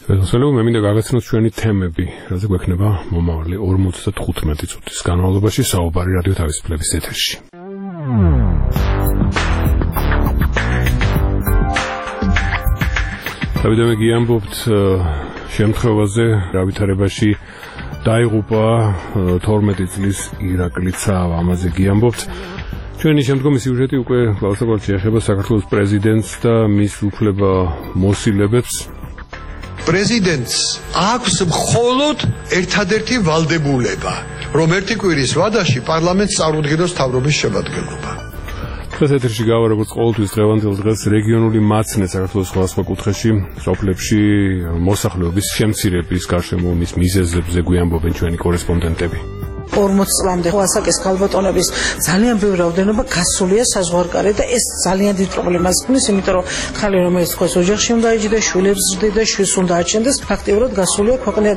Fellow, მე მინდა გაგაცნოთ ჩვენი თემები, რაზე გვექნება მომავალი 55 წუთის განმავლობაში საუბარი რადიო თავისუფლების ეთერში. დავიდე გიამბობთ შემთხვევაზე, რა ვითარებაში დაიღუპა 12 წლის ირაკლი ცავა, ამაზე გიამბობთ. ჩვენი შემდგომი სიუჟეტი უკვე გასაგებად შეეხება საქართველოს პრეზიდენტს და მის უფლება მოსილებებს. პრეზიდენტს აქვს მხოლოდ ერთადერთი ვალდებულება, რომ ერთი კვირის ვადაში პარლამენტს წარუდგინოს მთავრობის შემადგენლობა. დღეს ეთერში გავა როგორც ყოველთვის დღევანდელ დღეს რეგიონული მაცნე საქართველოს სხვადასხვა კუთხეში, სოფლებში მოსახლეობის შემცირების გარშემო მის მიზეზებზე გვიამბობენ ჩვენი კორესპონდენტები. 40 წლამდე ასაკის ქალბატონების ძალიან ბევრი რაოდენობა გასულია საზღვარგარეთ და ეს ძალიან დიდ პრობლემას ქმნის, იმიტომ რომ ხალი რომელიც თქვენს ოჯახში უნდა იჯდა, შვილებს ზრდიდა, შვილს უნდა აჩენდეს, ფაქტიურად გასულია ქვეყნიდან.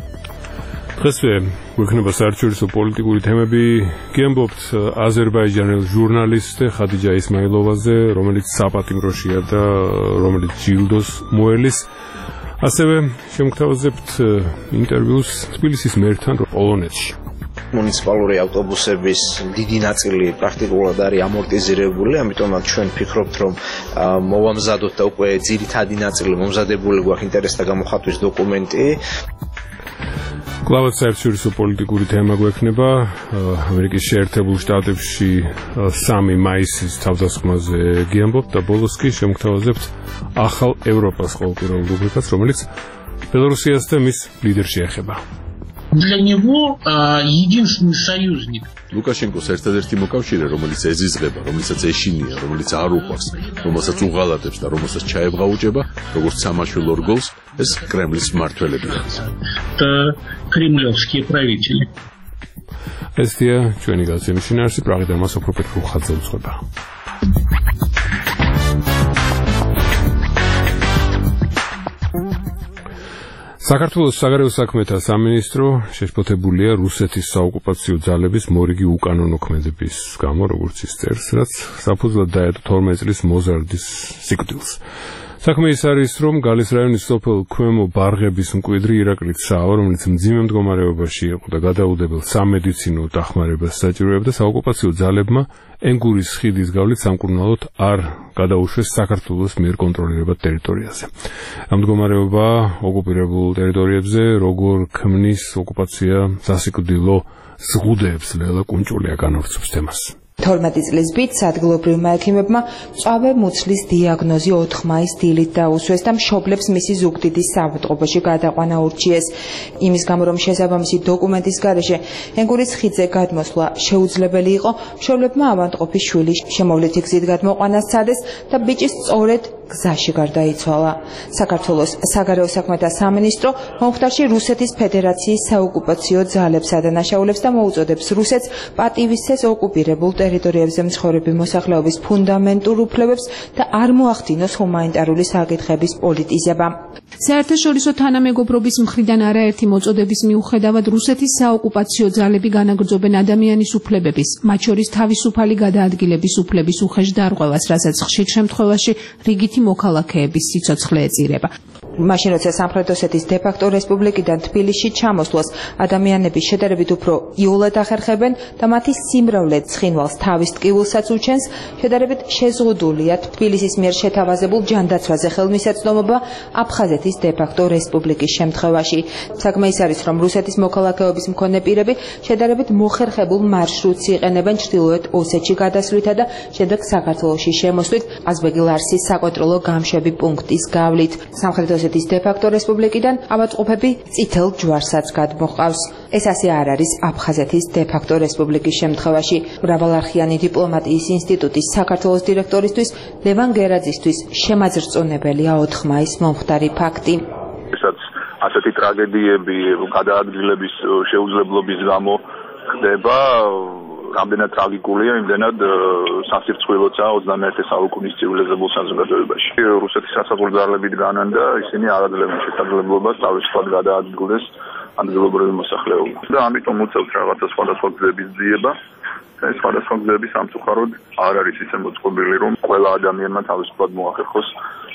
დღესვე გვექნება საერთაშორისო პოლიტიკური თემები. გიამბობთ აზერბაიჯანელ ჟურნალისტ ხადიჯა ისმაილოვაზე, რომელიც საპატიმროშია და რომელიც ჯილდოს მოელის. ასევე შემოგთავაზებთ ინტერვიუს თბილისის მერთან პოლონეთში. მუნიციპალური ავტობუსების დიდი ნაწილი პრაქტიკულად არის ამორტიზირებული, ამიტომაც ჩვენ ვფიქრობთ, რომ მოვამზადოთ და უკვე ძირითადი ნაწილი მომზადებული გვაქვს ინტერესთა გამოხატვის დოკუმენტი. კლავაც საერთაშორისო პოლიტიკური თემა გვექნება ამერიკის შეერთებულ შტატებში 3 მაისის თავდასხმაზე გიამბობთ და ბოლოს კი შემოგთავაზებთ ახალ ევროპას ყოველკვირეულ რუბრიკას, რომელიც ბელორუსიას და მის ლიდერს შეეხება. Для него единственный союзник. ლუკაშენკოს ერთადერთი მოკავშირე, რომელიც ეზიზღება, რომელსაც ეშინია, რომელიც არ უყვარს, რომელსაც უღალატებს და რომელსაც ჩაებღაუჭება, როგორც სამაშველო რგოლს, ეს კრემლის მმართველებია. Это кремлевские правители. ესია ჩვენი გაზრდილი შინაარსი, პრაღიდან მას ოქროპეთ ხუხაძე უძღვება. საქართველოს საგარეო საქმეთა სამინისტრო შეშფოთებულია რუსეთის საოკუპაციო ძალების მორიგი უკანონო ქმედების გამო, როგორც ის წერს, რაც საფუძვლად დაედო 12 წლის მოზარდის სიკვდილს. საქმე ის არის, რომ გალის რაიონის სოფელ ქვემო ბარღების მკვიდრი ირაკლი ცავა, რომელიც მძიმე მდგომარეობაში იყო და გადაუდებელ სამედიცინო დახმარებას საჭიროებდა, საოკუპაციო ძალებმა ენგურის ხიდის გავლით სამკურნალოდ არ გადაუშვეს საქართველოს მიერ კონტროლირებად ტერიტორიაზე. ამ მდგომარეობა ოკუპირებულ ტერიტორიებზე როგორ ქმნის ოკუპაცია სასიკვდილო ზღუდეებს, ლელა კუნჭულია განვრცობს თემას. 12 წლის ბიჭ ადგილობრივმა ექიმებმა მწვავე მუცლის დიაგნოზი 4 მაის დილით დაუსვეს და მშობლებს მისი ზუგდიდის საავადმყოფოში გადაყვანა ურჩიეს. იმის გამო, რომ შესაბამისი დოკუმენტის გარეშე ენგურის ხიდზე გადმოსვლა შეუძლებელი იყო, მშობლებმა ავადმყოფის შვილი შემოვლითი გზით გადმოყვანა სცადეს და ბიჭი სწორედ გზაში გარდაიცვალა. საქართველოს საგარეო საქმეთა სამინისტრო მომხდარში რუსეთის ფედერაციის საოკუპაციო ძალებს ადანაშაულებს და მოუწოდებს რუსეთს პატივისცეს ოკუპირებულ ტერიტორიებზე მცხოვრები მოსახლეობის ფუნდამენტურ უფლებებს და არ მოახდინოს ჰუმანიტარული საკითხების პოლიტიზება. საერთაშორისო თანამეგობრობის მხრიდან არაერთი მოწოდების მიუხედავად რუსეთის საოკუპაციო ძალები განაგრძობენ ადამიანის უფლებების, მათ შორის თავისუფალი გადაადგილების უფლების უხეშ დარღვევას, რასაც ხშირ შემთხვევაში რიგითი მოქალაქეების სიცოცხლე ეწირება. მაშინ როცა სამხრეთ ოსეთის დე-ფაქტო რესპუბლიკიდან თბილისში ჩამოსვლას ადამიანები შედარებით უფრო იოლად ახერხებენ და მათი სიმრავლე ცხინვალს თავის ტკივილსაც უჩენს, შედარებით შეზღუდულია თბილისის მიერ შეთავაზებულ ჯანდაცვაზე ხელმისაწვდომობა აფხაზეთის დე-ფაქტო რესპუბლიკის შემთხვევაში. საქმე ის არის, რომ რუსეთის მოქალაქეობის მქონე პირები შედარებით მოხერხებულ მარშრუტს იყენებენ ჩრდილოეთ ოსეთში გადასვლითა და შემდეგ საქართველოში შემოსვლით აზბეგილარსის საკონტროლო გამშვები პუნქტის გავლით. სამხრეთ ოსეთის დე-ფაქტო რესპუბლიკიდან ავადმყოფები წითელ ჯვარსაც გადმოჰყავს. ეს ასე არ არის აფხაზეთის დე-ფაქტო რესპუბლიკის შემთხვევაში. მრავალარხიანი დიპლომატიის ინსტიტუტის საქართველოს დირექტორისთვის ლევან გერაძისთვის შემაძრწონებელია 4 მაის მომხდარი ფაქტი. ესაც ასეთი ტრაგედიები გადაადგილების შეუძლებლობის გამო ხდება, რამდენად ტრაგიკულია, იმდენად სასირცხვილოა 21 საუკუნის ცივილიზებულ საზოგადოებაში. რუსეთის სასაზღვრო ძალები დგანან და ისინი არ აძლევენ შესაძლებლობას თავისუფლად გადაადგილდეს ადგილობრივი მოსახლეობა. და ამიტომ უწევთ რაღაცა სხვადასხვა გზების ძიება. ეს სხვადასხვა გზები სამწუხაროდ არ არის ისე მოწყობილი, რომ ყველა ადამიანმა თავისუფლად მოახერხოს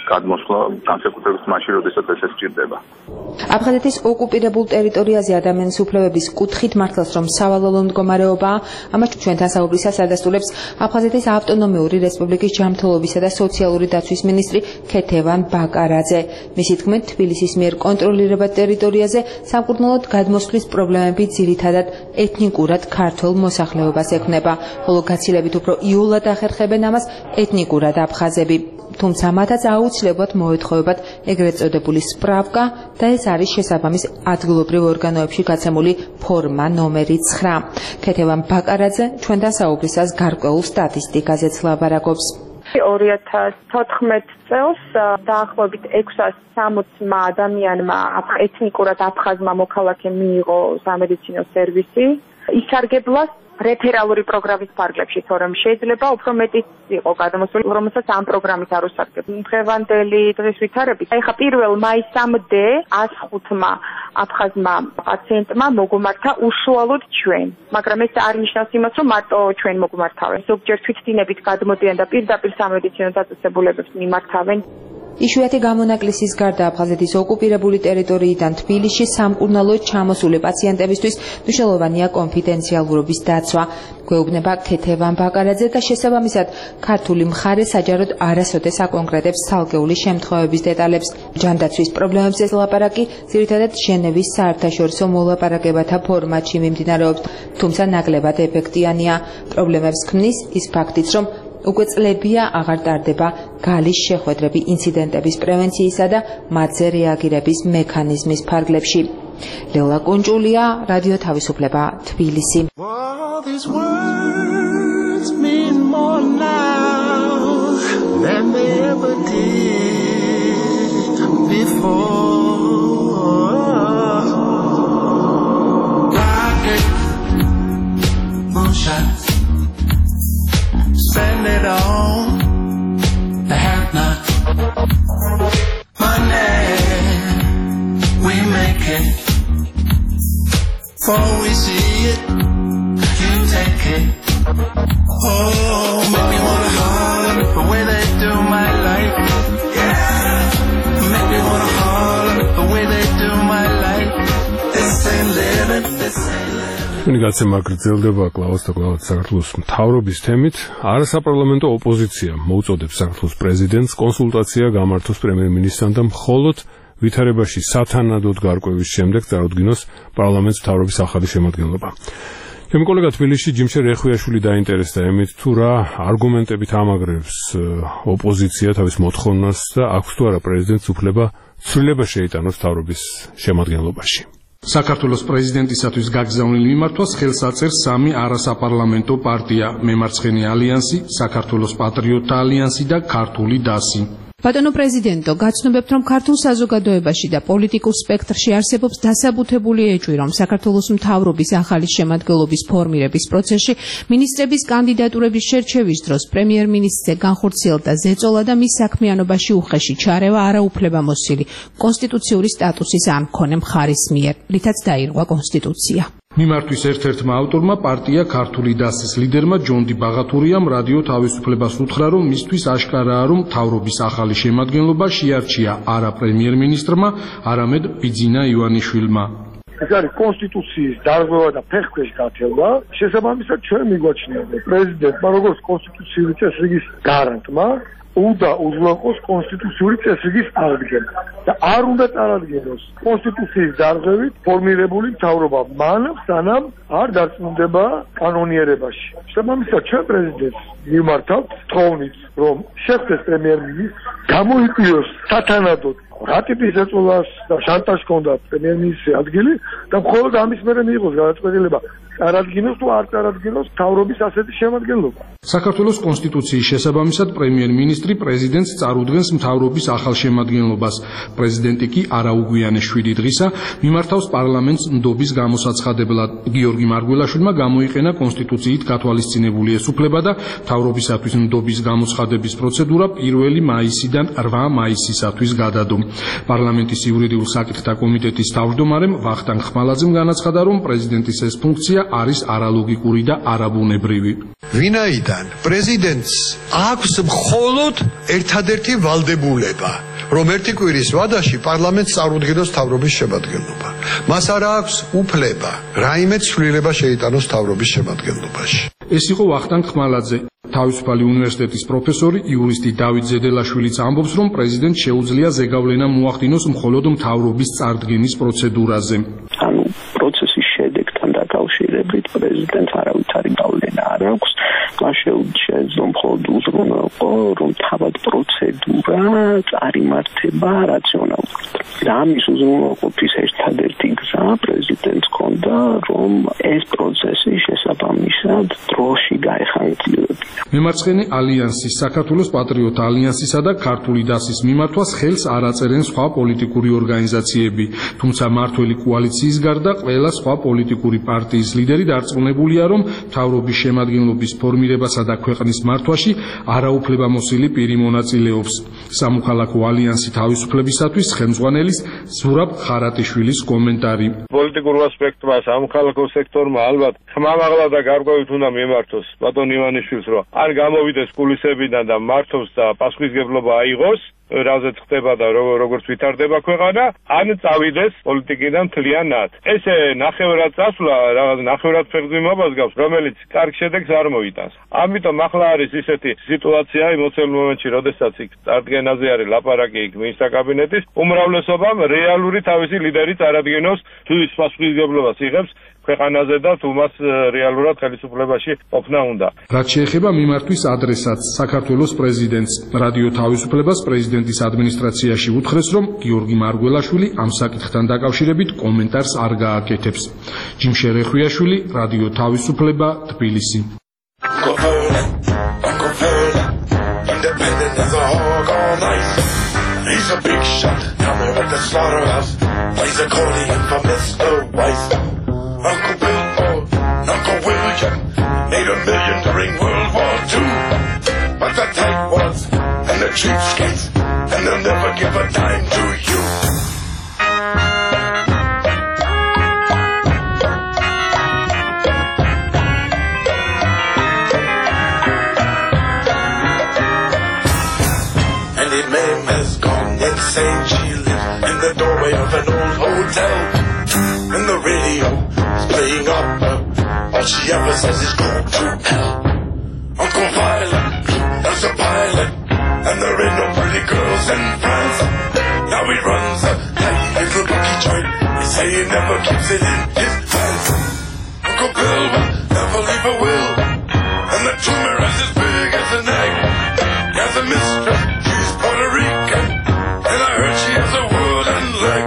გადმოსვლა განსაკუთრებით მაშინ, როდესაც ეს სჭირდება. აფხაზეთის ოკუპირებულ ტერიტორიაზე ადამიანის უფლებების კუთხით მართლაც რომ სავალალო მდგომარეობაა, ამას ჩვენთან საუბრისას ადასტურებს აფხაზეთის ავტონომიური რესპუბლიკის ჯანმრთელობისა და სოციალური დაცვის მინისტრი ქეთევან ბაკარაძე. მისი თქმით, თბილისის მიერ კონტროლირებად ტერიტორიაზე სამკურნალოდ გადმოსვლის პრობლემები ძირითადად ეთნიკურად ქართველ მოსახლეობას ექმნება, ხოლო გაცილებით უფრო იოლად ახერხებენ ამას ეთნიკურად აფხაზები. თუმცა მათაც აუცილებლად მოეთხოვებათ ეგრეთ წოდებული სპრავკა და ეს არის შესაბამის ადგილობრივ ორგანოებში გაცემული ფორმა ნომერი 9. ქეთევან ბაკარაძე ჩვენთან საუბრისას გარკვეულ სტატისტიკაზეც ლაბარაკობს. 2014 წელს დაახლოებით 660 ადამიანმა ეთნიკურად აფხაზმა მოქალაქემ მიიღო სამედიცინო სერვისი. ისარგებლა რეფერალური პროგრამის ფარგლებში, თორემ შეიძლება უფრო მეტიც იყო გადამოსული, რომელსაც ამ პროგრამით არ უსარგებლო. დღევანდელი დღის ვითარებით, ახლა 1 მაისამდე 105-მა აფხაზმა პაციენტმა მოგუმართა უშუალოდ ჩვენ, მაგრამ ეს არ ნიშნავს იმას, რომ მარტო ჩვენ მოგუმართავენ. ზოგჯერ თვითდინებით გადმოდიან და პირდაპირ სამედიცინო დაწესებულებებს მიმართავენ. იშვიათი გამონაკლისის გარდა აფხაზეთის ოკუპირებული ტერიტორიიდან თბილისში სამკურნალოდ ჩამოსული პაციენტებისთვის მნიშვნელოვანია კონფიდენციალურობის დაცვა. გვეუბნება ქეთევან ბაკარაძე და შესაბამისად ქართული მხარე საჯაროდ არასოდეს აკონკრეტებს ცალკეული შემთხვევების დეტალებს. ჯანდაცვის პრობლემებზე ლაპარაკი ძირითადად ჟენევის საერთაშორისო მოლაპარაკებათა ფორმატში მიმდინარეობს, თუმცა ნაკლებად ეფექტიანია. პრობლემებს ქმნის ის ფაქტიც, რომ უკვე წლებია აღარ ტარდება გალის შეხვედრები ინციდენტების პრევენციისა და მათზე რეაგირების მექანიზმის ფარგლებში. ლელა კუნჭულია, რადიო თავისუფლება, თბილისი. Spend it all, have not money. We make it, before we see it, you take it. Oh, make me wanna holler the way they do my life. Yeah, make me wanna holler the way they do my life. This ain't living, this ain't living. გაცემა გრძელდება კლავოს და კლავოს საქართველოს მთავრობის თემით. არასაპარლამენტო ოპოზიცია მოუწოდებს საქართველოს პრეზიდენტს კონსულტაცია გამართოს პრემიერ-მინისტრთან და მხოლოდ ვითარებაში სათანადოდ გარკვევის შემდეგ წარუდგინოს პარლამენტს მთავრობის ახალი შემადგენლობა. ჩემი კოლეგა თბილისში ჯიმშე რეხვიაშვილი დაინტერესდა ემით თუ რა არგუმენტებით ამაგრებს ოპოზიცია თავის მოთხოვნას და აქვს თუ არა პრეზიდენტს უფლება ცვლილება შეიტანოს მთავრობის შემადგენლობაში. საქართველოს პრეზიდენტისათვის გაგზავნილ მიმართვას ხელს აწერს სამი არასაპარლამენტო პარტია: მემარცხენე ალიანსი, საქართველოს პატრიოტთა ალიანსი და ქართული დასი. ბატონო პრეზიდენტო, გაცნობებთ, რომ ქართულ საზოგადოებაში და პოლიტიკურ სპექტრში არსებობს დასაბუთებული ეჭვი, რომ საქართველოს მთავრობის ახალი შემადგენლობის ფორმირების პროცესში მინისტრების კანდიდატურების შერჩევის დროს პრემიერ-მინისტრზე განხორციელდა ზეწოლა და მის საქმიანობაში უხეში ჩარევა არაუფლებამოსილი კონსტიტუციური სტატუსის ან მქონე მხარის მიერ, რითაც დაირღვა კონსტიტუცია. მიმართვის ერთ-ერთმა ავტორმა პარტია ქართული დასის ლიდერმა ჯონდი ბაღათურიამ რადიო თავისუფლებას უთხრა, რომ მისთვის აშკარაა, რომ მთავრობის ახალი შემადგენლობა შეარჩია არა პრემიერ-მინისტრმა, არამედ ბიძინა ივანიშვილმა. ეს არის კონსტიტუციის დარღვევა და ფეხქვეშ გათევლა. შესაბამისად ჩვენ მიგვაჩნია პრეზიდენტმა როგორც კონსტიტუციური წესრიგის გარანტმა უნდა უზრუნველყოს კონსტიტუციური წესრიგის აღდგენა და არ უნდა წარადგინოს კონსტიტუციის დარღვევით ფორმირებული მთავრობა მანამ სანამ არ დარწმუნდება კანონიერებაში. შესაბამისად ჩვენ პრეზიდენტს მიმართავთ თხოვნით, რომ შეხვდეს პრემიერ-მინისტრს, გამოიკვლიოს სათანადოდ რატიფის ეწოლას და შანტაჟ ჰქონდა პრემიერ-მინისტრის ადგილი და მხოლოდ ამის მერე მიიღოს გადაწყვეტილება წარადგინოს თუ არ წარადგინოს მთავრობის ასეთი შემადგენლობა. საქართველოს კონსტიტუციის შესაბამისად პრემიერ-მინისტრი პრეზიდენტს წარუდგენს მთავრობის ახალ შემადგენლობას. პრეზიდენტი კი არაუგვიანე 7 დღისა მიმართავს პარლამენტს ნდობის გამოსაცხადებლად. გიორგი მარგველაშვილმა გამოიყენა კონსტიტუციით გათვალისწინებული ეს უფლება და მთავრობისათვის ნდობის გამოცხადების პროცედურა 1 მაისიდან 8 მაისისათვის გადადო. პარლამენტის იურიდიულ საკითხთა კომიტეტის თავმჯდომარემ ვახტანგ ხმალაძემ განაცხადა, რომ პრეზიდენტის ეს ფუნქცია არის არალოგიკური და არაბუნებრივი. ვინაიდან პრეზიდენტს აქვს მხოლოდ მხოლოდ ერთადერთი ვალდებულება, რომ ერთი კვირის ვადაში პარლამენტს წარუდგინოს მთავრობის შემადგენლობა. მას არ აქვს უფლება რაიმე ცვლილება შეიტანოს მთავრობის შემადგენლობაში. ეს იყო ვახტანგ ხმალაძე, თავისუფალი უნივერსიტეტის პროფესორი, იურისტი დავით ზედელაშვილიც ამბობს, რომ პრეზიდენტს შეუძლია ზეგავლენა მოახდინოს მხოლოდ მთავრობის წარდგენის პროცედურაზე. ანუ პროცესის შედეგთან დაკავშირებით პრეზიდენტს არავითარი გავლენა არ აქვს. მას შეეძლო მხოლოდ უზრუნველყო, რომ თავად პროცედურა წარიმართება რაციონალურად. და ამის უზრუნველყოფის ერთადერთი გზა პრეზიდენტს ჰქონდა, რომ ეს პროცესი შესაბამისად დროში გაეხანგებინა. მემარცხენე ალიანსის, საქართველოს პატრიოტ ალიანსისა და ქართული დასის მიმართვას ხელს არ აწერენ სხვა პოლიტიკური ორგანიზაციები, თუმცა მმართველი კოალიციის გარდა ყველა სხვა პოლიტიკური პარტიის ლიდერი დარწმუნებულია, რომ მთავრობის შემადგენლობის ფორმირებასა და ქვეყნის მართვაში არაუფლებამოსილი პირი მონაწილეობს. სამოქალაქო ალიანსი თავისუფლებისათვის ხელმძღვანელის ზურაბ ხარატიშვილის კომენტარი. პოლიტიკურ ასპექტმა სამოქალაქო სექტორმა ალბათ ხმამაღლა და გარკვევით უნდა მიმართოს ბატონ ივანიშვილს, რომ არ გამოვიდეს კულისებიდან და მართოს და პასუხისმგებლობა აიღოს, რაზეც ხდება და როგორც ვითარდება ქვეყანა, ან წავიდეს პოლიტიკიდან მთლიანად. ესე ნახევრად წასვლა, რაღაც ნახევრად ფეხბურთის გავს, რომელიც კარგ შედეგს არ მოიტანს. ამიტომ ახლა არის ისეთი სიტუაცია იმოცელ მომენტში, როდესაც იქ წარდგენაზე არის ლაპარაკი იქ მინისტრთა კაბინეტის, უმრავლესობამ რეალური თავისი ლიდერი წარადგინოს, თუ ის პასუხისმგებლობას იღებს ქვეყანაზე და თუ მას რეალურად ხელისუფლებაში ყოფნა უნდა. რაც შეეხება მიმართვის ადრესატს, საქართველოს პრეზიდენტს, რადიო თავისუფლებას პრეზიდენტის ადმინისტრაციაში უთხრეს, რომ გიორგი მარგველაშვილი ამ საკითხთან დაკავშირებით კომენტარს არ გააკეთებს. ჯიმშე რეხვიაშვილი, რადიო თავისუფლება, თბილისი. He's a big shot down there at the slaughterhouse. Plays accordion for Mr. Weiss. Uncle Bill or Uncle William made $1 million during World War II. But the tightwads and the cheapskates, and they'll never give a dime to you. Andy Mame has gone insane. She lives in the doorway of an old hotel. And the radio is playing opera. All she ever says is go to hell. Uncle Violet is a pilot, and there ain't no pretty girls in France. Now he runs a tiny little bookie joint. They say he never keeps it in his pants. Uncle Bill will never leave a will, and the tumor is as big as an egg. He has a mistress, she's Puerto Rican, and I heard she has a wooden leg.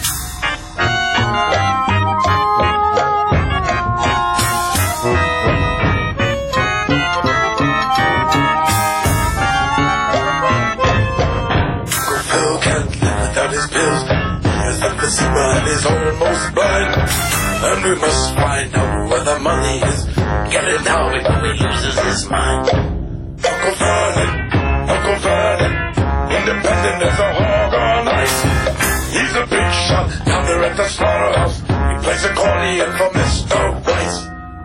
And is almost blind, and we must find out where the money is. Get it now before he loses his mind. Uncle Vernon, independent as a hog on ice. He's a big shot down there at the slaughterhouse. He plays accordion for Mr. Weiss.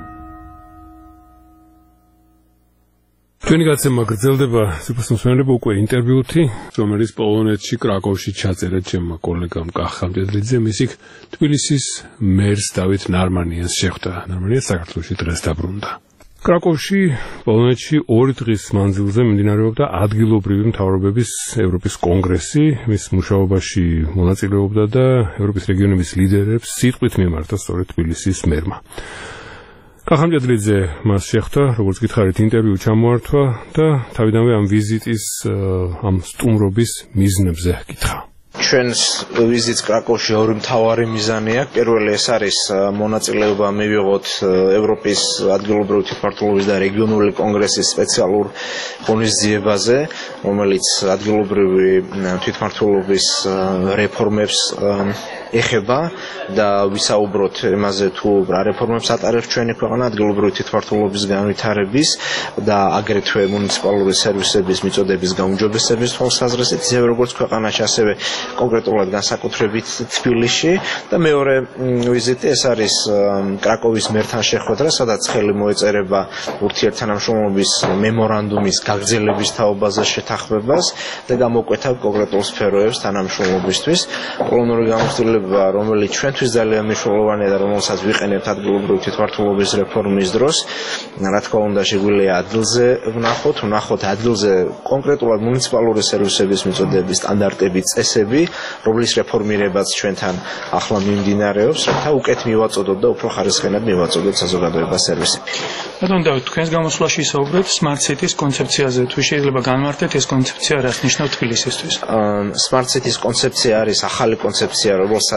ჩვენი გაცემა გრძელდება, სიფასმსმენელები, უკვე ინტერვიუთი, რომელიც პოლონეთში კრაკოვში ჩაწერა ჩემმა კოლეგამ კახა მდედლიძემ, ის იქ თბილისის მერს დავით ნარმანიანს შეხვდა. ნარმანია საქართველოში დღეს დაბრუნდა. კრაკოვში, პოლონეთში 2 დღის მანძილზე მიმდინარეობდა ადგილობრივი მთავრობების ევროპის კონგრესი, მის მუშაობაში მონაწილეობდა და ევროპის რეგიონების ლიდერებს სიტყვით მიმართა სწორედ თბილისის მერმა. კახამჯედლიძე მას შეხვდა, როგორც გითხარით, ინტერვიუ ჩამოართვა და თავიდანვე ამ ვიზიტის, ამ სტუმრობის მიზნებზე გითხრა. ჩვენს ვიზიტს კრაკოვში 2 მთავარი მიზანი აქვს. პირველი ეს არის მონაწილეობა მივიღოთ ევროპის ადგილობრივი თვითმმართველობის და რეგიონული კონგრესის სპეციალურ ღონისძიებაზე, რომელიც ადგილობრივი თვითმმართველობის რეფორმებს ეხება და ვისაუბროთ იმაზე თუ რა რეფორმებს ატარებს ჩვენი ქვეყანა ადგილობრივი თვითმმართველობის განვითარების და აგრეთვე მუნიციპალური სერვისების მიწოდების გაუმჯობესების თვალსაზრისით, ისევე როგორც ქვეყანაში, ასევე კონკრეტულად განსაკუთრებით თბილისში და მეორე ვიზიტი ეს არის კრაკოვის მერთან შეხვედრა, სადაც ხელი მოეწერება ურთიერთთანამშრომლობის მემორანდუმის გაგრძელების თაობაზე შეთანხმებას და გამოკვეთა კონკრეტულ სფეროებს თანამშრომლობისთვის. პოლონური გამოცდილება, რომელიც ჩვენთვის ძალიან მნიშვნელოვანია და რომელსაც ვიყენებთ ადგილობრივი თვითმმართველობის რეფორმის დროს, რა თქმა უნდა, შეგვიძლია ადგილზე ვნახოთ ადგილზე კონკრეტულად მუნიციპალური სერვისების მიწოდების სტანდარტები, წესები, რომლის რეფორმირებაც ჩვენთან ახლა მიმდინარეობს, რათა უკეთ მივაწოდოთ და უფრო ხარისხენად მივაწოდოთ საზოგადოებას სერვისები. ბატონო დავით, თქვენს გამოსვლაში ისაუბრეთ Smart City-ს კონცეფციაზე. თუ შეიძლება განმარტეთ ეს კონცეფცია რას ნიშნავს თბილისისთვის? Smart City-ს კონცეფცია არის ახალი კონცეფცია,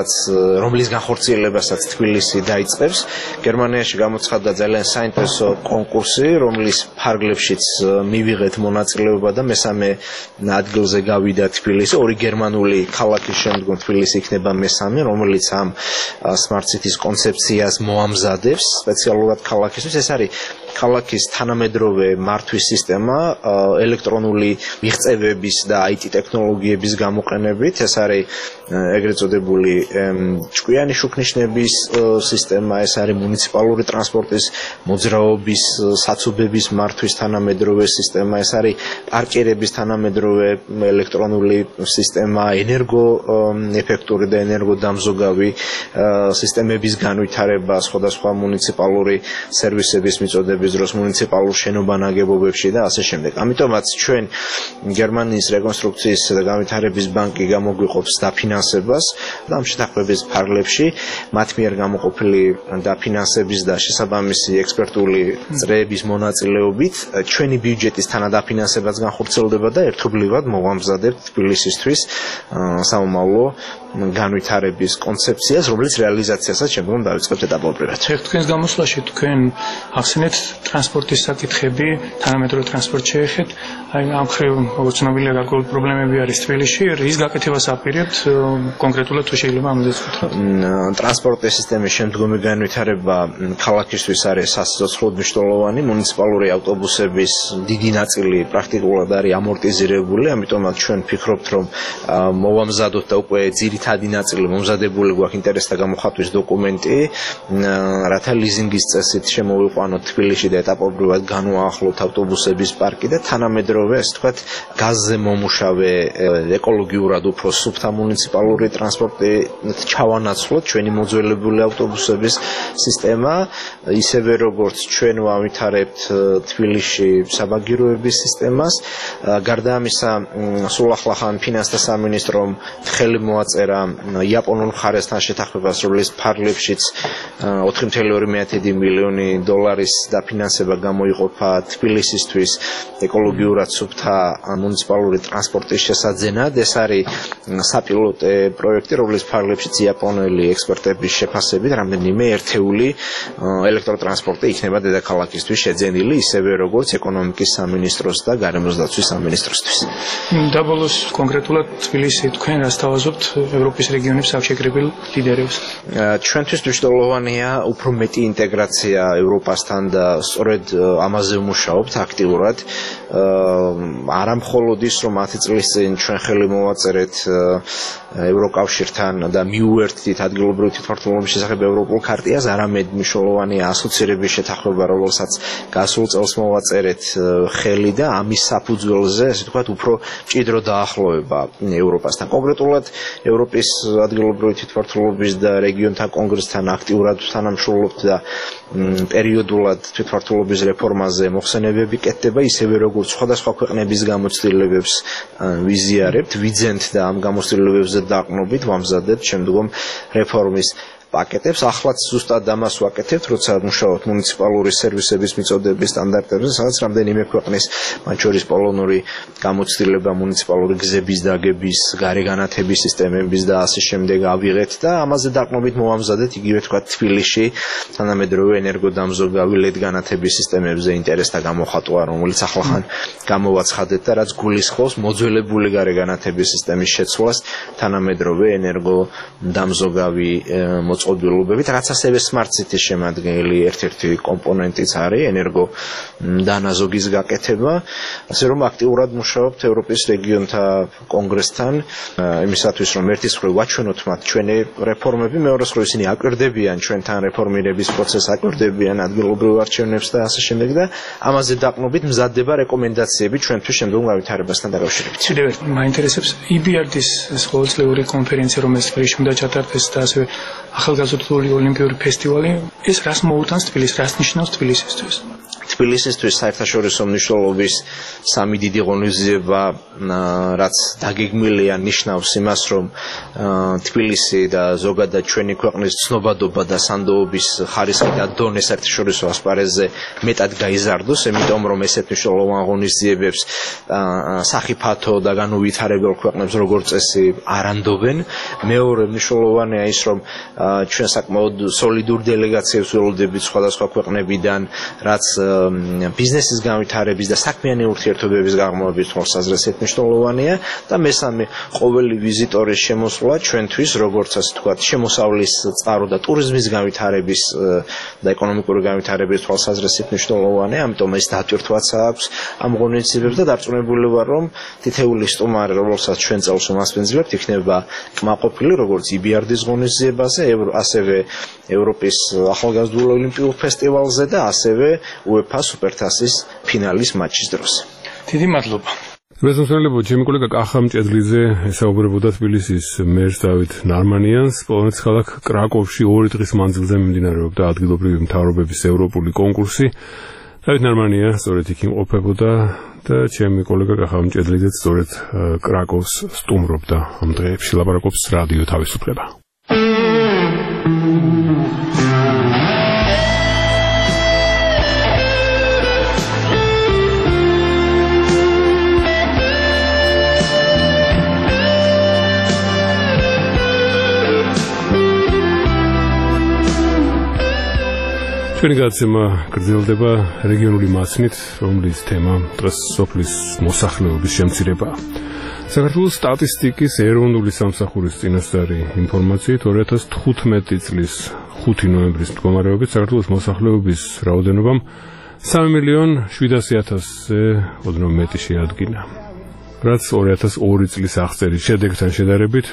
რომლის განხორციელებასაც თბილისი დაიწყებს. გერმანიაში გამოცხადდა ძალიან საინტერესო კონკურსი, რომლის ფარგლებშიც მივიღეთ მონაწილეობა და მესამე ადგილზე გავიდა თბილისი. ორი გერმანული ქალაქის შემდგომ თბილისი იქნება მესამე, რომელიც ამ Smart City-ს კონცეფციას მოამზადებს სპეციალურად ქალაქისთვის. ეს არის ქალაქის თანამედროვე მართვის სისტემა ელექტრონული მიღწევების და IT ტექნოლოგიების გამოყენებით. ეს არის ეგრეთ წოდებული ჭკვიანი შუქნიშნების სისტემა, ეს არის მუნიციპალური ტრანსპორტის მოძრაობის საცობების მართვის თანამედროვე სისტემა, ეს არის პარკირების თანამედროვე ელექტრონული სისტემა, ენერგოეფექტური და ენერგოდამზოგავი სისტემების განვითარება სხვადასხვა მუნიციპალური სერვისების მიწოდების დროს მუნიციპალურ შენობა-ნაგებობებში და ასე შემდეგ. ამიტომაც ჩვენ გერმანიის რეკონსტრუქციის და განვითარების ბანკი გამოგვიყოფს დაფინანსებას და ამ შეთანხმების ფარგლებში მათ მიერ გამოყოფილი დაფინანსების და შესაბამისი ექსპერტული წრეების მონაწილეობით ჩვენი ბიუჯეტის თანადაფინანსებაც განხორციელდება და ერთობლივად მოვამზადებთ თბილისისთვის სამომავლო განვითარების კონცეფციას, რომლის რეალიზაციასაც შემდგომ დავიწყებთ ეტაპობრივად. თქვენს გამოსვლაში თქვენ ახსენეთ ტრანსპორტის საკითხები, თანამედროვე ტრანსპორტ შეეხეთ. აი ამ ხრივ როგორც ცნობილია გარკვეული პრობლემები არის თბილისში. რის გაკეთებას აპირებთ კონკრეტულად თუ შეიძლება ამაზე ვთქვათ? ტრანსპორტის სისტემის შემდგომი განვითარება ქალაქისთვის არის სასიცოცხლოდ მნიშვნელოვანი. მუნიციპალური ავტობუსების დიდი ნაწილი პრაქტიკულად არის ამორტიზირებული, ამიტომაც ჩვენ ვფიქრობთ, რომ მოვამზადოთ და უკვე ძირითადი ნაწილი მომზადებული გვაქვს ინტერესთა გამოხატვის დოკუმენტი, რათა ლიზინგის წესით შემოვიყვანოთ თბილისში და ეტაპობრივად განვაახლოთ ავტობუსების პარკი და თანამედროვე, ასე ვთქვათ, გაზზე მომუშავე ეკოლოგიურად უფრო სუფთა მუნიციპალური ტრანსპორტი ჩავანაცვლოთ ჩვენი მოძველებული ავტობუსების სისტემა, ისევე როგორც ჩვენ ვავითარებთ თბილისში საბაგიროების სისტემას. გარდა ამისა, სულ ახლახან ფინანსთა სამინისტრომ ხელი მოაწერა იაპონურ მხარესთან შეთანხმებას, რომლის ფარგლებშიც 4.2 მილიონი დოლარის დაფინანსება გამოიყოფა თბილისისთვის ეკოლოგიურად სუფთა მუნიციპალური ტრანსპორტის შესაძენად. ეს არის საპილოტო პროექტი, რომლის ფარგლებშიც იაპონელი ექსპერტების შეფასებით რამდენიმე ერთეული ელექტროტრანსპორტი იქნება დედაქალაქისთვის შეძენილი, ისევე როგორც ეკონომიკის სამინისტროს და გარემოს დაცვის სამინისტროსთვის. და ბოლოს კონკრეტულად თბილისი თქვენ რას თავაზობთ ევროპის რეგიონის აღშეკრებილ ლიდერებს? ჩვენთვის მნიშვნელოვანია უფრო მეტი ინტეგრაცია ევროპასთან და სწორედ ამაზე ვმუშაობთ აქტიურად. არა მხოლოდ ის, რომ 10 წლის წინ ჩვენ ხელი მოვაწერეთ ევროკავშირთან და მიუერთდით ადგილობრივი თვითმმართველობის შესახებ ევროპულ ქარტიას, არამედ მნიშვნელოვანია ასოცირების შეთანხმება, რომელსაც გასულ წელს მოვაწერეთ ხელი და ამის საფუძველზე, ასე ვთქვათ, უფრო მჭიდრო დაახლოება ევროპასთან. კონკრეტულად ევროპის ადგილობრივი თვითმმართველობის და რეგიონთა კონგრესთან აქტიურად თანამშრომლობთ და პერიოდულად თვითმმართველობის რეფორმაზე მოხსენებები კეთდება, ისევე როგორც სხვადასხვა ქვეყნების გამოცდილებებს ვიზიარებთ, ვიძენთ და ამ გამოცდილებებზე დაყრდნობით ვამზადებთ შემდგომ რეფორმის პაკეტებს. Ახლაც ზუსტად ამას ვაკეთებთ, როცა მუშაობთ მუნიციპალური სერვისების მიწოდების სტანდარტებზე, სადაც რამდენიმე ქვეყნის, მათ შორის პოლონური გამოცდილება მუნიციპალური გზების დაგების, გარეგანათების სისტემების და ასე შემდეგ ავიღეთ და ამაზე დაყრდნობით მოვამზადეთ იგივე თქვა თბილისში თანამედროვე ენერგოდამზოგავი ლედ-განათების სისტემებზე ინტერესთა გამოხატვა, რომელიც ახლახან გამოვაცხადეთ და რაც გულისხმობს მოძველებული გარეგანათების სისტემის შეცვლას თანამედროვე ენერგოდამზოგავი მოწყობილობებით, რაც ასევე smart city-ს შემადგენელი ერთ-ერთი კომპონენტიც არის ენერგო დანაზოგის გაკეთება, ასე რომ აქტიურად მუშაობთ ევროპის რეგიონთა კონგრესთან იმისათვის რომ ერთის მხრივ ვაჩვენოთ მათ ჩვენი რეფორმები, მეორეს მხრივ ისინი აკვირდებიან ჩვენთან რეფორმირების პროცესს, აკვირდებიან ადგილობრივ არჩევნებს და ასე შემდეგ და ამაზე დაყრდნობით მზადდება რეკომენდაციები ჩვენთვის შემდგომ განვითარებასთან დაკავშირებით. კიდევ მაინტერესებს EBRD-ის ყოველწლიური კონფერენცია, რომელიც თბილისში უნდა ჩატარდეს და ასევე ახალგაზრდული ოლიმპიური ფესტივალი, ეს რას მოუთანს თბილისს, რას ნიშნავს თბილისისთვის? თბილისისთვის საერთაშორისო მნიშვნელობის სამი დიდი ღონისძიება, რაც დაგეგმილია, ნიშნავს იმას, რომ თბილისი და ზოგადად ჩვენი ქვეყნის ცნობადობა და სანდოობის ხარისხი და დონე საერთაშორისო ასპარეზზე მეტად გაიზარდოს, იმიტომ რომ ესეთ მნიშვნელოვან ღონისძიებებს სახიფათო და განუვითარებელ ქვეყნებს როგორც წესი არ ანდობენ. მეორე მნიშვნელოვანია ის, რომ ჩვენ საკმაოდ სოლიდურ დელეგაციებს ველოდებით სხვადასხვა ქვეყნებიდან, რაც ბიზნესის განვითარების და საქმიანი ურთიერთობების გაღრმავების თვალსაზრისით მნიშვნელოვანია და მესამე ყოველი ვიზიტორის შემოსვლა ჩვენთვის როგორც ასე ვთქვათ შემოსავლის წყარო და ტურიზმის განვითარების და ეკონომიკური განვითარების თვალსაზრისით მნიშვნელოვანია, ამიტომ ეს დატვირთვაც აქვს ამ ღონისძიებებს და დარწმუნებული ვარ რომ თითეული სტუმარი რომელსაც ჩვენ წელს უმასპინძლებთ იქნება კმაყოფილი როგორც EBRD-ის ღონისძიებაზე, ასევე ევროპის ახალგაზრდულ ოლიმპიურ ფესტივალზე და ასევე UEFA სუპერთასის ფინალის მატჩის დროს. დიდი მადლობა. მეზობლებო, ჩემი კოლეგა კახა მჭედლიძე ესაუბრებოდა თბილისის მერს დავით ნარმანიანს, პოლონეთის ქალაქ კრაკოვში 2 დღის მანძილზე მიმდინარეობდა ადგილობრივი მთავრობების ევროპული კონკურსი. დავით ნარმანია სწორედ იქ იმყოფებოდა და ჩემი კოლეგა კახა მჭედლიძეც სწორედ კრაკოვს სტუმრობდა ამ დღეებში. ლაპარაკობს რადიო თავისუფლება. ჩვენი გადაცემა გრძელდება რეგიონული მასნით, რომლის თემა დღეს სოფლის მოსახლეობის შემცირებაა. საქართველოს სტატისტიკის ეროვნული სამსახურის წინასწარი ინფორმაციით 2015 წლის 5 ნოემბრის მდგომარეობით საქართველოს მოსახლეობის რაოდენობამ 3.700.000-ზე ოდნავ მეტი შეადგინა. რაც 2002 წლის აღწერის შედეგთან შედარებით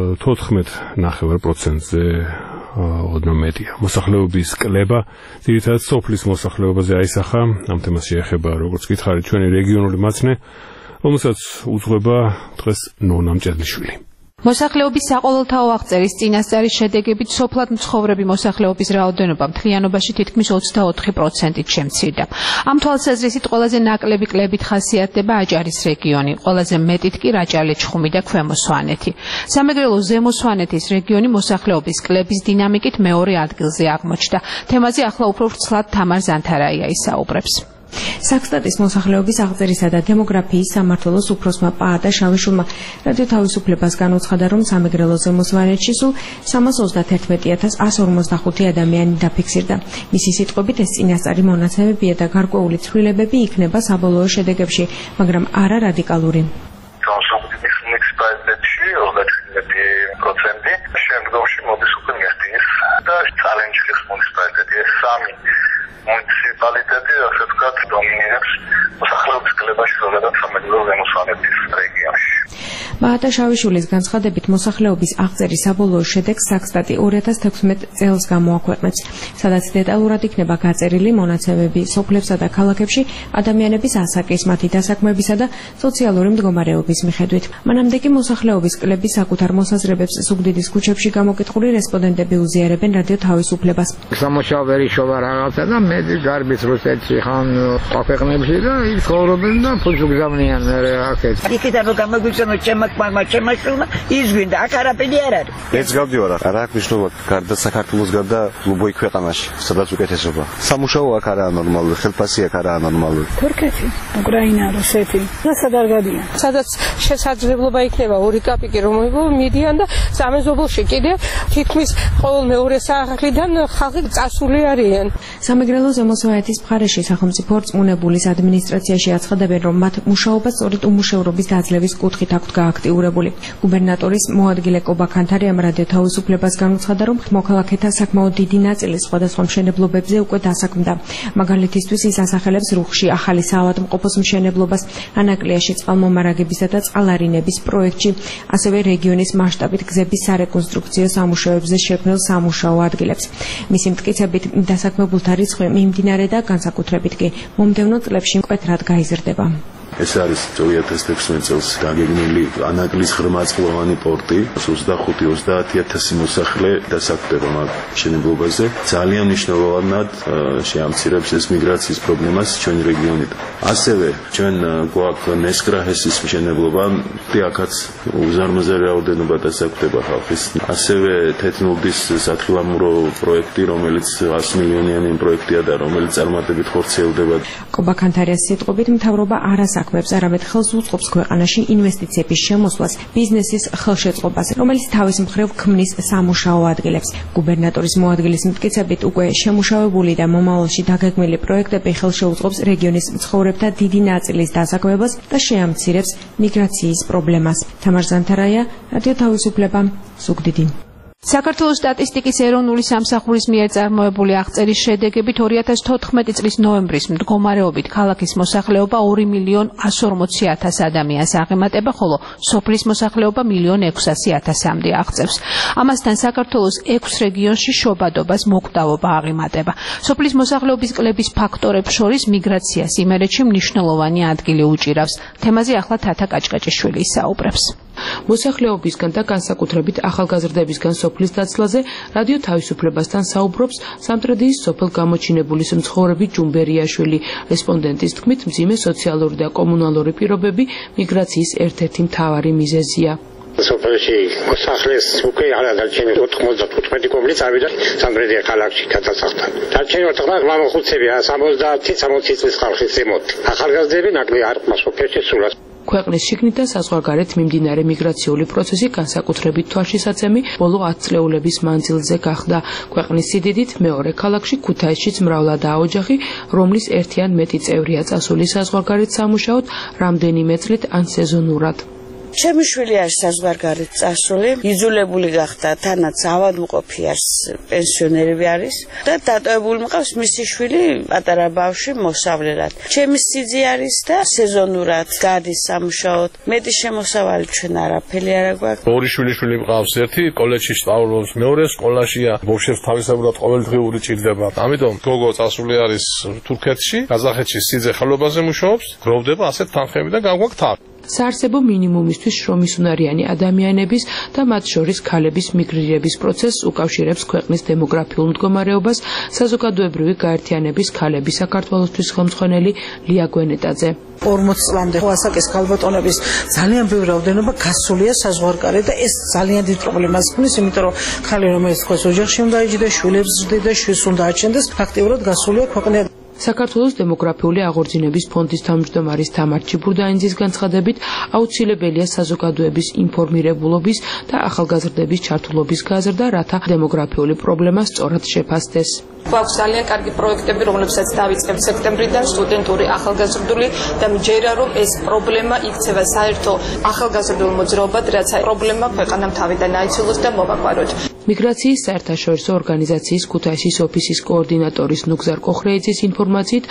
14.9%-ზე ოდნავ მეტია. მოსახლეობის კლება ძირითადად სოფლის მოსახლეობაზე აისახა. ამ თემას შეეხება როგორც გითხარით ჩვენი რეგიონული მაცნე, რომელსაც უძღვება დღეს ნონა მჭედლიშვილი. მოსახლეობის საყოველთაო აღწერის წინასწარი შედეგებით სოფლად მცხოვრები მოსახლეობის რაოდენობა მთლიანობაში თითქმის 24%-ით შემცირდა. ამ თვალსაზრისით ყველაზე ნაკლები კლებით ხასიათდება აჭარის რეგიონი, ყველაზე მეტით კი რაჭა-ლეჩხუმი და ქვემო სვანეთი. სამეგრელო ზემო სვანეთის რეგიონი მოსახლეობის კლების დინამიკით მეორე ადგილზე აღმოჩნდა. თემაზე ახლა უფრო ვრცლად თამარ ზანთარაია ისაუბრებს. საქსტატის მოსახლეობის აღწერისა და დემოგრაფიის სამმართველოს უფროსმა პაატა შავიშვილმა რადიო თავისუფლებას განუცხადა, რომ სამეგრელო ზემო სვანეთში სულ 311.145 ადამიანი დაფიქსირდა. მისი სიტყვებით ეს წინასწარი მონაცემებია და გარკვეული ცვლილებები იქნება საბოლოო შედეგებში, მაგრამ არა რადიკალური. შემდგომში მოდის უკვე მესტიის და წალენჯიხის მუნიციპალიტეტი. ეს სამი მუნიციპალიტეტი, ასე ვთქვათ, დომინირებს მოსახლეობის კლებაში ზოგადად სამეგრელო ზემო სვანეთის რეგიონში. პაატა შავიშვილის განცხადებით მოსახლეობის აღწერის საბოლოო შედეგს საქსტატი 2016 წელს გამოაქვეყნებს, სადაც დეტალურად იქნება გაწერილი მონაცემები სოფლებსა და ქალაქებში ადამიანების ასაკის, მათი დასაქმებისა და სოციალური მდგომარეობის მიხედვით. მანამდე კი მოსახლეობის კლების საკუთარ მოსაზრებებს ზუგდიდის ქუჩებში გამოკითხული რესპონდენტები უზიარებენ რადიო თავისუფლებას. სამუშაო ვერიშოვა რაღაცა და მე გარბის რუსეთში ხან ქვეყნებში და იქ ცხოვრობენ და ფუძუ გზავნიან აქეთ. იქით გამოგვიწონოთ ჩემაკ არ შემაშვილა ის გვინდა აქ არაფერი არ არის ეს გავდივარ არა აქვს მნიშვნელობა გარდა საქართველოს გარდა ლუბოი ქვეყანაში სადაც უკეთესობა სამუშაო აქ არაა ნორმალური ხელფასი აქ არაა ნორმალური თურქეთი უკრაინა რუსეთი და სადარ გადიან სადაც შესაძლებლობა იქნება ორი კაპიკი რომ მიდიან და სამეზობლოში კიდე თითქმის ყოველ მეორე სახლიდან ხალხი წასული არიან სამეგრელო ზემოსვაეთის მხარეში სახელმწიფო რწმუნებულის ადმინისტრაციაში აცხადებენ რომ მათ მუშაობა სწორედ უმუშევრობის დაძლევის კუთხით აქვთ გააქტიურებული გუბერნატორის მოადგილე კობა ქანთარი ამ რადიო თავისუფლებას განუცხადა რომ მოქალაქეთა საკმაოდ დიდი ნაწილი სხვადასხვა მშენებლობებზე უკვე დასაქმდა მაგალითისთვის ის ასახელებს რუხში ახალი საავადმყოფოს მშენებლობას ანაკლიაში წყალმომარაგებისა და წყალარინების პროექტში ასევე რეგიონის მასშტაბით გზების სარეკონსტრუქციო სამუშაოებზე შექმნილ სამუშაო ადგილებს მისი მტკიცებით დასაქმებულთა რიცხვი მიმდინარე და განსაკუთრებით კი მომდევნო წლებში მკვეთრად გაიზრდება ეს არის 2016 წელს გაგეგმილი ანაკლის ღრმაწყლოვანი პორტი 25-30,000 მოსახლე დასაქმდება მაგ მშენებლობაზე ძალიან მნიშვნელოვნად შეამცირებს ეს მიგრაციის პრობლემას ჩვენ რეგიონიდან ასევე ჩვენ გვაქვს ნესკრაჰესის მშენებლობა აქაც უზარმაზარი რაოდენობა დასაქმდება ხალხის ასევე თეთნურდის სათხილამურო პროექტი რომელიც 100 მილიონიანი პროექტია და რომელიც წარმატებით ხორციელდება კობა ქანთარიას სიტყვებით მთავრობა არასაქმებს არამედ ხელს უწყობს ქვეყანაში ინვესტიციების შემოსვლას ბიზნესის ხელშეწყობას რომელიც თავის მხრივ ქმნის სამუშაო ადგილებს გუბერნატორის მოადგილის მტკიცებით უკვე შემუშავებული და მომავალში დაგეგმილი პროექტები ხელშეუწყობს რეგიონის მცხოვრებთა დიდი ნაწილის დასაქმებას და შეამცირებს მიგრაციის პრობლემას თამარ ზანთარაია რადიო თავისუფლება ზუგდიდი საქართველოს სტატისტიკის ეროვნული სამსახურის მიერ წარმოებული აღწერის შედეგებით 2014 წლის ნოემბრის მდგომარეობით ქალაქის მოსახლეობა 2.140.000 ადამიანს აღემატება, ხოლო სოფლის მოსახლეობა 1.600.000-მდე აღწევს. ამასთან საქართველოს 6 რეგიონში შობადობას მოკვდავობა აღემატება. სოფლის მოსახლეობის კლების ფაქტორებს შორის მიგრაციას იმერეთში მნიშვნელოვანი ადგილი უჭირავს. თემაზე ახლა თათა კაჭკაჭიშვილი ისაუბრებს. მოსახლეობისგან და განსაკუთრებით ახალგაზრდებისგან სოფლის დაცლაზე რადიო თავისუფლებასთან საუბრობს სამტრედიის სოფელ გამოჩინებულის მცხოვრები ჯუმბერიაშვილი. რესპონდენტის თქმით, მძიმე სოციალური და კომუნალური პირობები მიგრაციის ერთ-ერთი მთავარი მიზეზია. სოფელში მოსახლეს უკვე არადარჩენილი 95 კომპლექს ავიდა სამტრედია ქალაქში გადასახთან. დარჩენილი 4 მამახუთებია 70-60 წლის ხალხის ზემოთ. ახალგაზრდები ნაკლი არ მასოფელში სულას ქვეყნის შიგნით და საზღვარგარეთ მიმდინარე მიგრაციული პროცესი განსაკუთრებით თვალშისაცემი ბოლო 10 წლეულების მანძილზე გახდა. ქვეყნის სიდიდით მეორე ქალაქში ქუთაისშიც მრავლადაა ოჯახი, რომლის ერთი ან მეტი წევრია წასული საზღვარგარეთ სამუშაოდ რამდენიმე წლით ან სეზონურად. ჩემი შვილი არის საზღვარგარეთ წასული, იძულებული გახდა, თანაც ავადმყოფი არის, პენსიონერები არის და დატოვებული მყავს მისი შვილი პატარა ბავშვი მოსავლელად. ჩემი სიძე არის და სეზონურად გადის სამუშაოდ. მეტი შემოსავალი ჩვენ არაფერი არ გვაქვს. ორი შვილი მყავს, ერთი კოლეჯში სწავლობს, მეორე სკოლაშია. ბავშვებს თავისებურად ყოველდღიური ჭირდება. ამიტომ გოგო წასული არის თურქეთში, ყაზახეთში სიძე ხელობაზე მუშაობს, გროვდება ასეთ თანხები და გაგვაქვს თან. საარსებო მინიმუმისთვის შრომისუნარიანი ადამიანების და მათ შორის ქალების მიგრირების პროცესს უკავშირებს ქვეყნის დემოგრაფიულ მდგომარეობას საზოგადოებრივი გაერთიანების ქალები საქართველოსთვის ხელმძღვანელი ლია გვენეტაძე. 40 წლამდე ასაკის ქალბატონების ძალიან ბევრი რაოდენობა გასულია საზღვარგარეთ და ეს ძალიან დიდ პრობლემას ქმნის, იმიტომ რომ ხალი რომელიც თქვა ოჯახში უნდა იჯდეს, შვილებს ზრდიდა, შვილს უნდა აჩენდეს, ფაქტიურად გასულია ქვეყნიდან. საქართველოს დემოგრაფიული აღორძინების ფონდის თავმჯდომარის თამარ ჩიბურდაინძის განცხადებით აუცილებელია საზოგადოების ინფორმირებულობის და ახალგაზრდების ჩართულობის გაზრდა, რათა დემოგრაფიული პრობლემა სწორად შეფასდეს. გვაქვს ძალიან კარგი პროექტები, რომლებსაც დავიწყებთ სექტემბრიდან, სტუდენტური, ახალგაზრდული და მჯერა რომ ეს პრობლემა იქცევა საერთო ახალგაზრდულ მოძრაობად, რაც პრობლემა ქვეყანამ თავიდან აიცილოს და მოვაყაროთ. მიგრაციის საერთაშორისო ორგანიზაციის ქუთაისის ოფისის კოორდინატორის ნუგზარ კოხრეიძის ინფორმაციით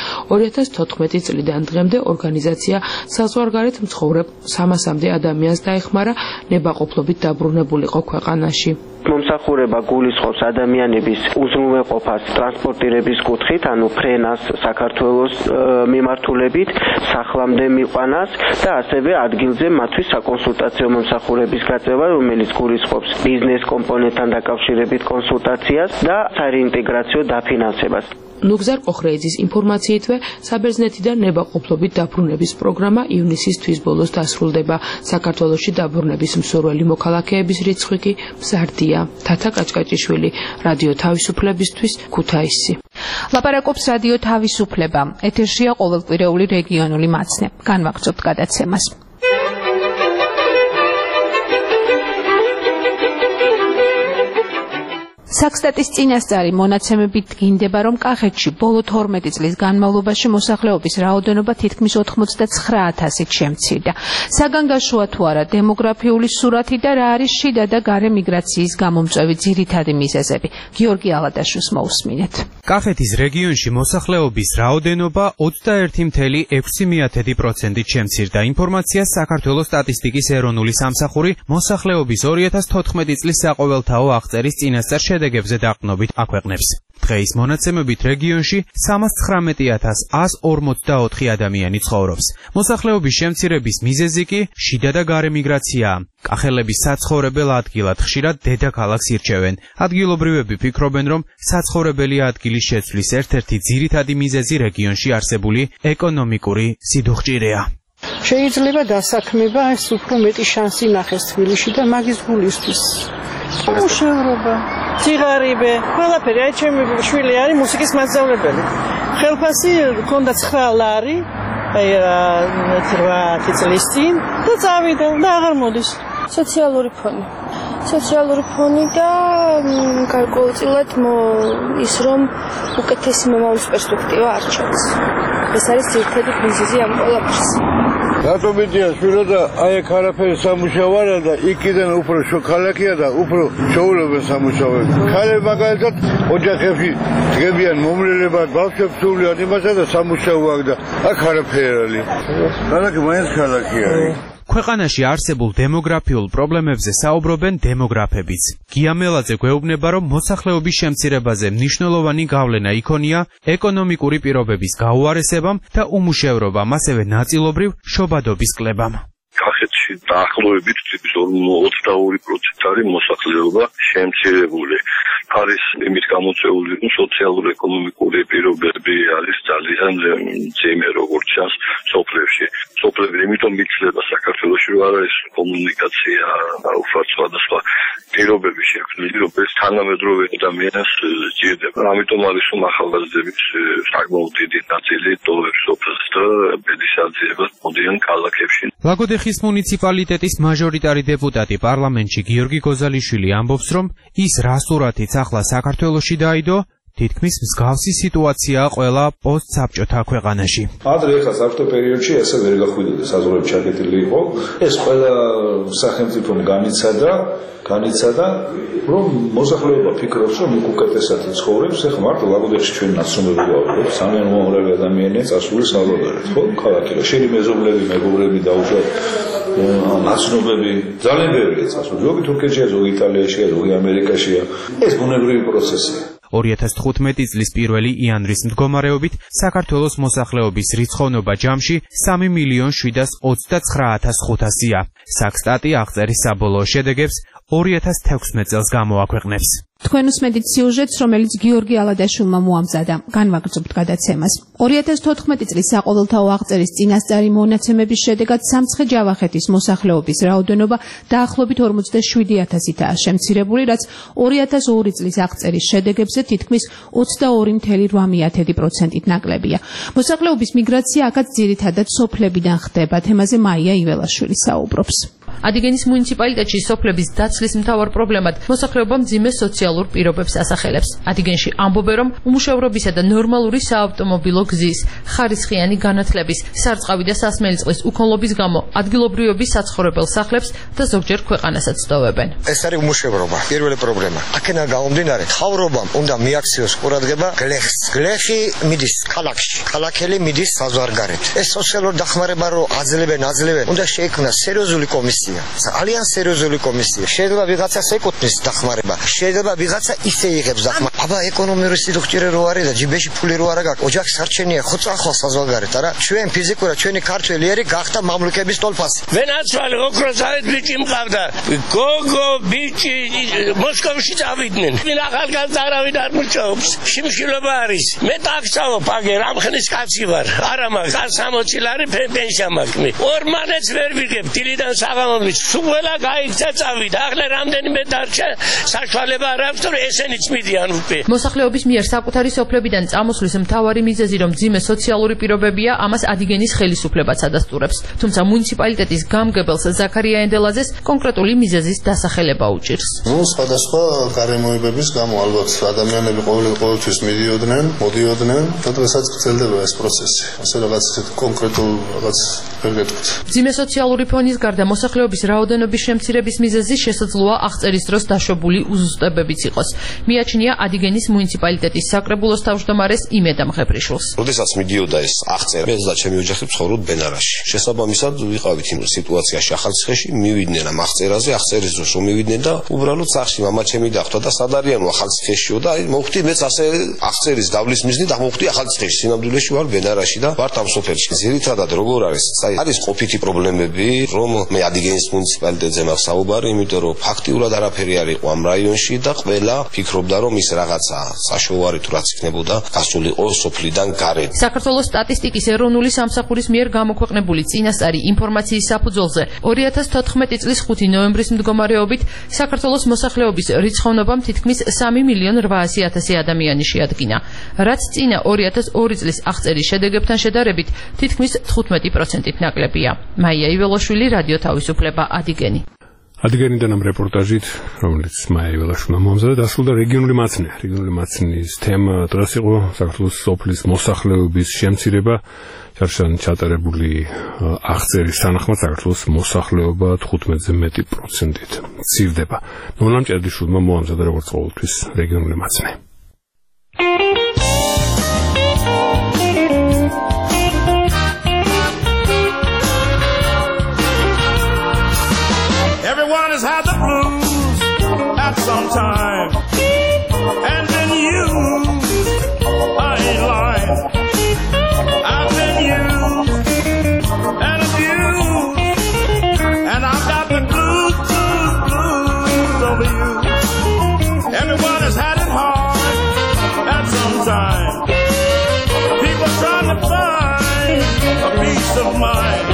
2014 წლიდან დღემდე ორგანიზაცია საზღვარგარეთ მცხოვრებ 300-მდე ადამიანს დაეხმარა ნებაყოფლობით დაბრუნებულიყო ქვეყანაში. მომსახურება გულისხმობს ადამიანების უზრუნველყოფას ტრანსპორტირების კუთხით, ანუ ფრენას საქართველოს მიმართულებით, სახლამდე მიყვანას და ასევე ადგილზე მათთვის საკონსულტაციო მომსახურების გაწევა, რომელიც გულისხმობს ბიზნეს კომპონენტთან დაკავშირებით კონსულტაციას და საინტეგრაციო დაფინანსებას. ნუგზარ ყოხრეიძის ინფორმაციითვე საბერძნეთიდან ნებაყოფლობით დაბრუნების პროგრამა ივნისის თვის ბოლოს დასრულდება. საქართველოში დაბრუნების მსურველი მოქალაქეების რიცხვი კი მზარდია. თათა კაჭკაჭიშვილი, რადიო თავისუფლებისთვის, ქუთაისი. ლაპარაკობს რადიო თავისუფლება. ეთერშია ყოველკვირეული რეგიონული მაცნე. განვაგრძობთ გადაცემას. საქსტატის წინასწარი მონაცემებით დგინდება, რომ კახეთში ბოლო 12 წლის განმავლობაში მოსახლეობის რაოდენობა თითქმის 89,000-ით შემცირდა. საგანგაშოა თუ არა დემოგრაფიული სურათი და რა არის შიდა და გარე მიგრაციის გამომწვევი ძირითადი მიზეზები. გიორგი ალადაშვილს მოусმინეთ. კახეთის რეგიონში მოსახლეობის რაოდენობა 21,6%-ით შემცირდა. ინფორმაციას საქართველოს სტატისტიკის ეროვნული სამსახური მოსახლეობის 2014 წლის საყოველთაო აღწერის წინასწარ შედეგებზე დაყრდნობით აქვეყნებს. დღეის მონაცემებით რეგიონში 319,144 ადამიანი ცხოვრობს. მოსახლეობის შემცირების მიზეზი კი შიდა და გარე მიგრაციაა. კახელების საცხოვრებელ ადგილად ხშირად დედაქალაქს ირჩევენ. ადგილობრივები ფიქრობენ, რომ საცხოვრებელი ადგილის შეცვლის ერთ-ერთი ძირითადი მიზეზი რეგიონში არსებული ეკონომიკური სიდუხჭირეა. შეიძლება დასაქმება ეს უფრო მეტი შანსი ნახეს თბილისში და მაგის გულისთვის. მუშაობა, ციგარიბე, ყველაფერი. აი ჩემი შვილი არის მუსიკის მასწავლებელი. ხელფასი ჰქონდა 9 ლარი, აი 8 წლის წინ და წავიდა და აღარ მოდის. სოციალური ფონი და გარკვეულწილად ის რომ უკეთესი მომავლის პერსპექტივა არ ჩანს. ეს არის ძირითადი მიზეზი ამ ყველაფერს. რატო მიდია შვილო და აი აქ არაფერი სამუშაო არა და იქიდან უფრო ქალაქია და უფრო შეულებენ სამუშაოებს. ქალები მაგალითად ოჯახებში დგებიან მომლელებად, ბავშვებს სულიან იმასა და სამუშაო აქვს და აქ არაფერი. ქალაქი მაინც ქალაქია. ქვეყანაში არსებულ დემოგრაფიულ პრობლემებზე საუბრობენ დემოგრაფებიც. გია მელაძე გვეუბნება, რომ მოსახლეობის შემცირებაზე მნიშვნელოვანი გავლენა იქონია ეკონომიკური პირობების გაუარესებამ და უმუშევრობამ, ასევე ნაწილობრივ შობადობის კლებამ. კახეთში დაახლოებით 22% არის მოსახლეობა შემცირებული. არის იმით გამოწვეული, რომ სოციალურ-ეკონომიკური პირობები არის ძალიან ძიმე, როგორც ჩანს სოფლებში. სოფლები იმიტომ იცლება საქართველოში, რომ არ არის კომუნიკაცია, უფრო სხვადასხვა პირობები შექმნილი, რომელიც თანამედროვე ადამიანს სჭირდება. ამიტომ არის რომ ახალგაზრდების საკმაოდ დიდი ნაწილი ტოვებს სოფელს და ბედის აძიებას მოდიან ქალაქებში. ლაგოდეხის მუნიციპალიტეტის მაჟორიტარი დეპუტატი პარლამენტში გიორგი გოზალიშვილი ამბობს, რომ ის რა სურათიც ახლა საქართველოში დაიდო, თითქმის მსგავსი სიტუაციაა ყველა პოსტსაბჭოთა ქვეყანაში. ადრე ახლა საბჭოთა პერიოდში ესე ვერ გახვიდოდა საზღვრები ჩაკეტილი იყო. ეს ყველა სახელმწიფომ განიცადა, რომ მოსახლეობა ფიქრობს, რომ უკეთესად ცხოვრობს. ახლა მარტო ლაგოდეხში ჩვენ ნაცნობები ვართ, ძალიან მომავლე ადამიანია წასული საზღვარგარეთ, ხო? ქალაქი რა შენი მეზობლები, მეგობრები დაუშვათ ნაცნობები ძალიან ბევრია წასული. ზოგი თურქეთშია, ზოგი იტალიაშია, ზოგი ამერიკაშია. ეს ბუნებრივი პროცესია. 2015 წლის 1 იანვრის მდგომარეობით საქართველოს მოსახლეობის რიცხოვნობა ჯამში 3,729,500-ია. საქსტატი აღწერის საბოლოო შედეგებს 2016 წელს გამოაქვეყნებს. თქვენ უსმენთ სიუჟეტს, რომელიც გიორგი ალადაშვილმა მოამზადა. განვაგრძობთ გადაცემას. 2014 წლის საყოველთაო აღწერის წინასწარი მონაცემების შედეგად სამცხე-ჯავახეთის მოსახლეობის რაოდენობა დაახლოებით 47,000-ითაა შემცირებული, რაც 2002 წლის აღწერის შედეგებზე თითქმის 22,8%-ით ნაკლებია. მოსახლეობის მიგრაცია აქაც ძირითადად სოფლებიდან ხდება. თემაზე მაია იველაშვილი საუბრობს. ადიგენის მუნიციპალიტეტში სოფლების დაცლის მთავარ პრობლემად მოსახლეობა მძიმე სოციალურ პირობებს ასახელებს. ადიგენში ამბობენ, რომ უმუშევრობისა და ნორმალური საავტომობილო გზის, ხარისხიანი განათლების, სარწყავი და სასმელი წყლის უქონლობის გამო ადგილობრივები საცხოვრებელ სახლებს და ზოგჯერ ქვეყანასაც ტოვებენ. ეს არის უმუშევრობა, პირველი პრობლემა. აქედან გამომდინარე, მთავრობამ უნდა მიაქციოს ყურადღება გლეხს. გლეხი მიდის ქალაქში, ქალაქელი მიდის საზღვარგარეთ. ეს სოციალურ დახმარება რო აძლევენ, უნდა შეიქმნას სერიოზული კომისია. კომისია, ძალიან სერიოზული კომისია. შეიძლება ვიღაცას ეკუთვნის დახმარება, შეიძლება ვიღაცა ისე იღებს დახმარება. აბა ეკონომიური სიუხვჭირე რო არის და ჯიბეში ფული რო არა გაქვს, ოჯახს არჩენია, ხო წახვალ საზღვარგარეთ, არა? ჩვენ ფიზიკურად ჩვენი ქართველი ერი გახდა მამლუქების ტოლფასი. ვენაცვალე ოქროსავით ბიჭი მყავდა. გოგო ბიჭი მოსკოვში წავიდნენ. ვინ ახალგაზრდა არავინ არ მუშაობს. შიმშილობა არის. მე ტაქსავობ აგერ ამ ხნის კაცი ვარ. არა მაგ 60 ლარი პენსია მაქვს. ორმანეც ვერ ვიგებ დილიდან საღამოებით. სულ გაიქცა წავიდა. ახლა რამდენიმე დარჩა საშუალება არ აქვს რომ ესენიც მიდიან უკვე. მოსახლეობის მიერ საკუთარი სოფლებიდან წამოსვლის მთავარი მიზეზი რომ ძიმე სოციალური პირობებია, ამას ადიგენის ხელისუფლებაც ადასტურებს. თუმცა მუნიციპალიტეტის გამგებელს ზაქარია ენდელაძეს კონკრეტული მიზეზის დასახელება უჭირს. სხვადასხვა გარემოებების გამო ალბათ ადამიანები ყოველთვის მოდიოდნენ და დღესაც გრძელდება ეს პროცესი. ასე რაღაც კონკრეტულ რაღაც ვერ გეტყვით. ძიმე სოციალური ფონის გარდა მოსახლეობის რაოდენობის შემცირების მიზეზი შესაძლოა აღწერის დროს დაშვებული უზუსტებებიც იყოს. მიაჩნია ადიგენის მუნიციპალიტეტის საკრებულოს თავმჯდომარეს იმედა მღებრიშვილს. როდესაც მიდიოდა ეს აღწერა, მე და ჩემი ოჯახი ცხოვრობ ბენარაში. შესაბამისად ვიყავით იმ სიტუაციაში ახალციხეში, მივიდნენ ამ აღწერაზე, აღწერის დროს მივიდნენ და უბრალოდ სახში მამა ჩემი დახვდა და სად არიანო ახალციხეშიო და აი მოვხდი მეც ასე აღწერის დავლის მიზნით მოვხდი ახალციხეში. სინამდვილეში ვარ ბენარაში და ვარ ამ სოფელში. ძირითადად როგორ არის? აი არის ყოფითი პრობლემები, რომ მე ადიგენის მუნიციპალიტეტზე მაქვს საუბარი, იმიტომ რომ ფაქტიურად არაფერი არ იყო ამ რაიონში და ყველა ფიქრობდა რომ ის რაღაცა საშუალო თუ რაც იქნებოდა გასულიყო სოფლიდან გარეთ. საქართველოს სტატისტიკის ეროვნული სამსახურის მიერ გამოქვეყნებული წინასწარი ინფორმაციის საფუძველზე 2014 წლის 5 ნოემბრის მდგომარეობით საქართველოს მოსახლეობის რიცხოვნობამ თითქმის 3.800.000 ადამიანი შეადგინა, რაც წინა 2002 წლის აღწერის შედეგებთან შედარებით თითქმის 15%-ით ნაკლებია. მაია იველოშვილი, რადიო თავისუფლება, ადიგენი. ადიგენიდან ამ რეპორტაჟით, რომელიც მაია იველაშვილმა მომზადა, დასრულდა რეგიონული მაცნე. რეგიონული მაცნის თემა დღეს იყო საქართველოს სოფლის მოსახლეობის შემცირება. ჩარშან ჩატარებული აღწერის თანახმად საქართველოს მოსახლეობა 15-ზე მეტი პროცენტით მცირდება. ნონამ ჭერდიშვილმა მოამზადა როგორც ყოველთვის რეგიონული მაცნე. Everyone has had the blues at some time, and then you, I ain't lying, I've been used and abused, and I've got the blues over you. Everyone has had it hard at some time. People trying to find a peace of mind.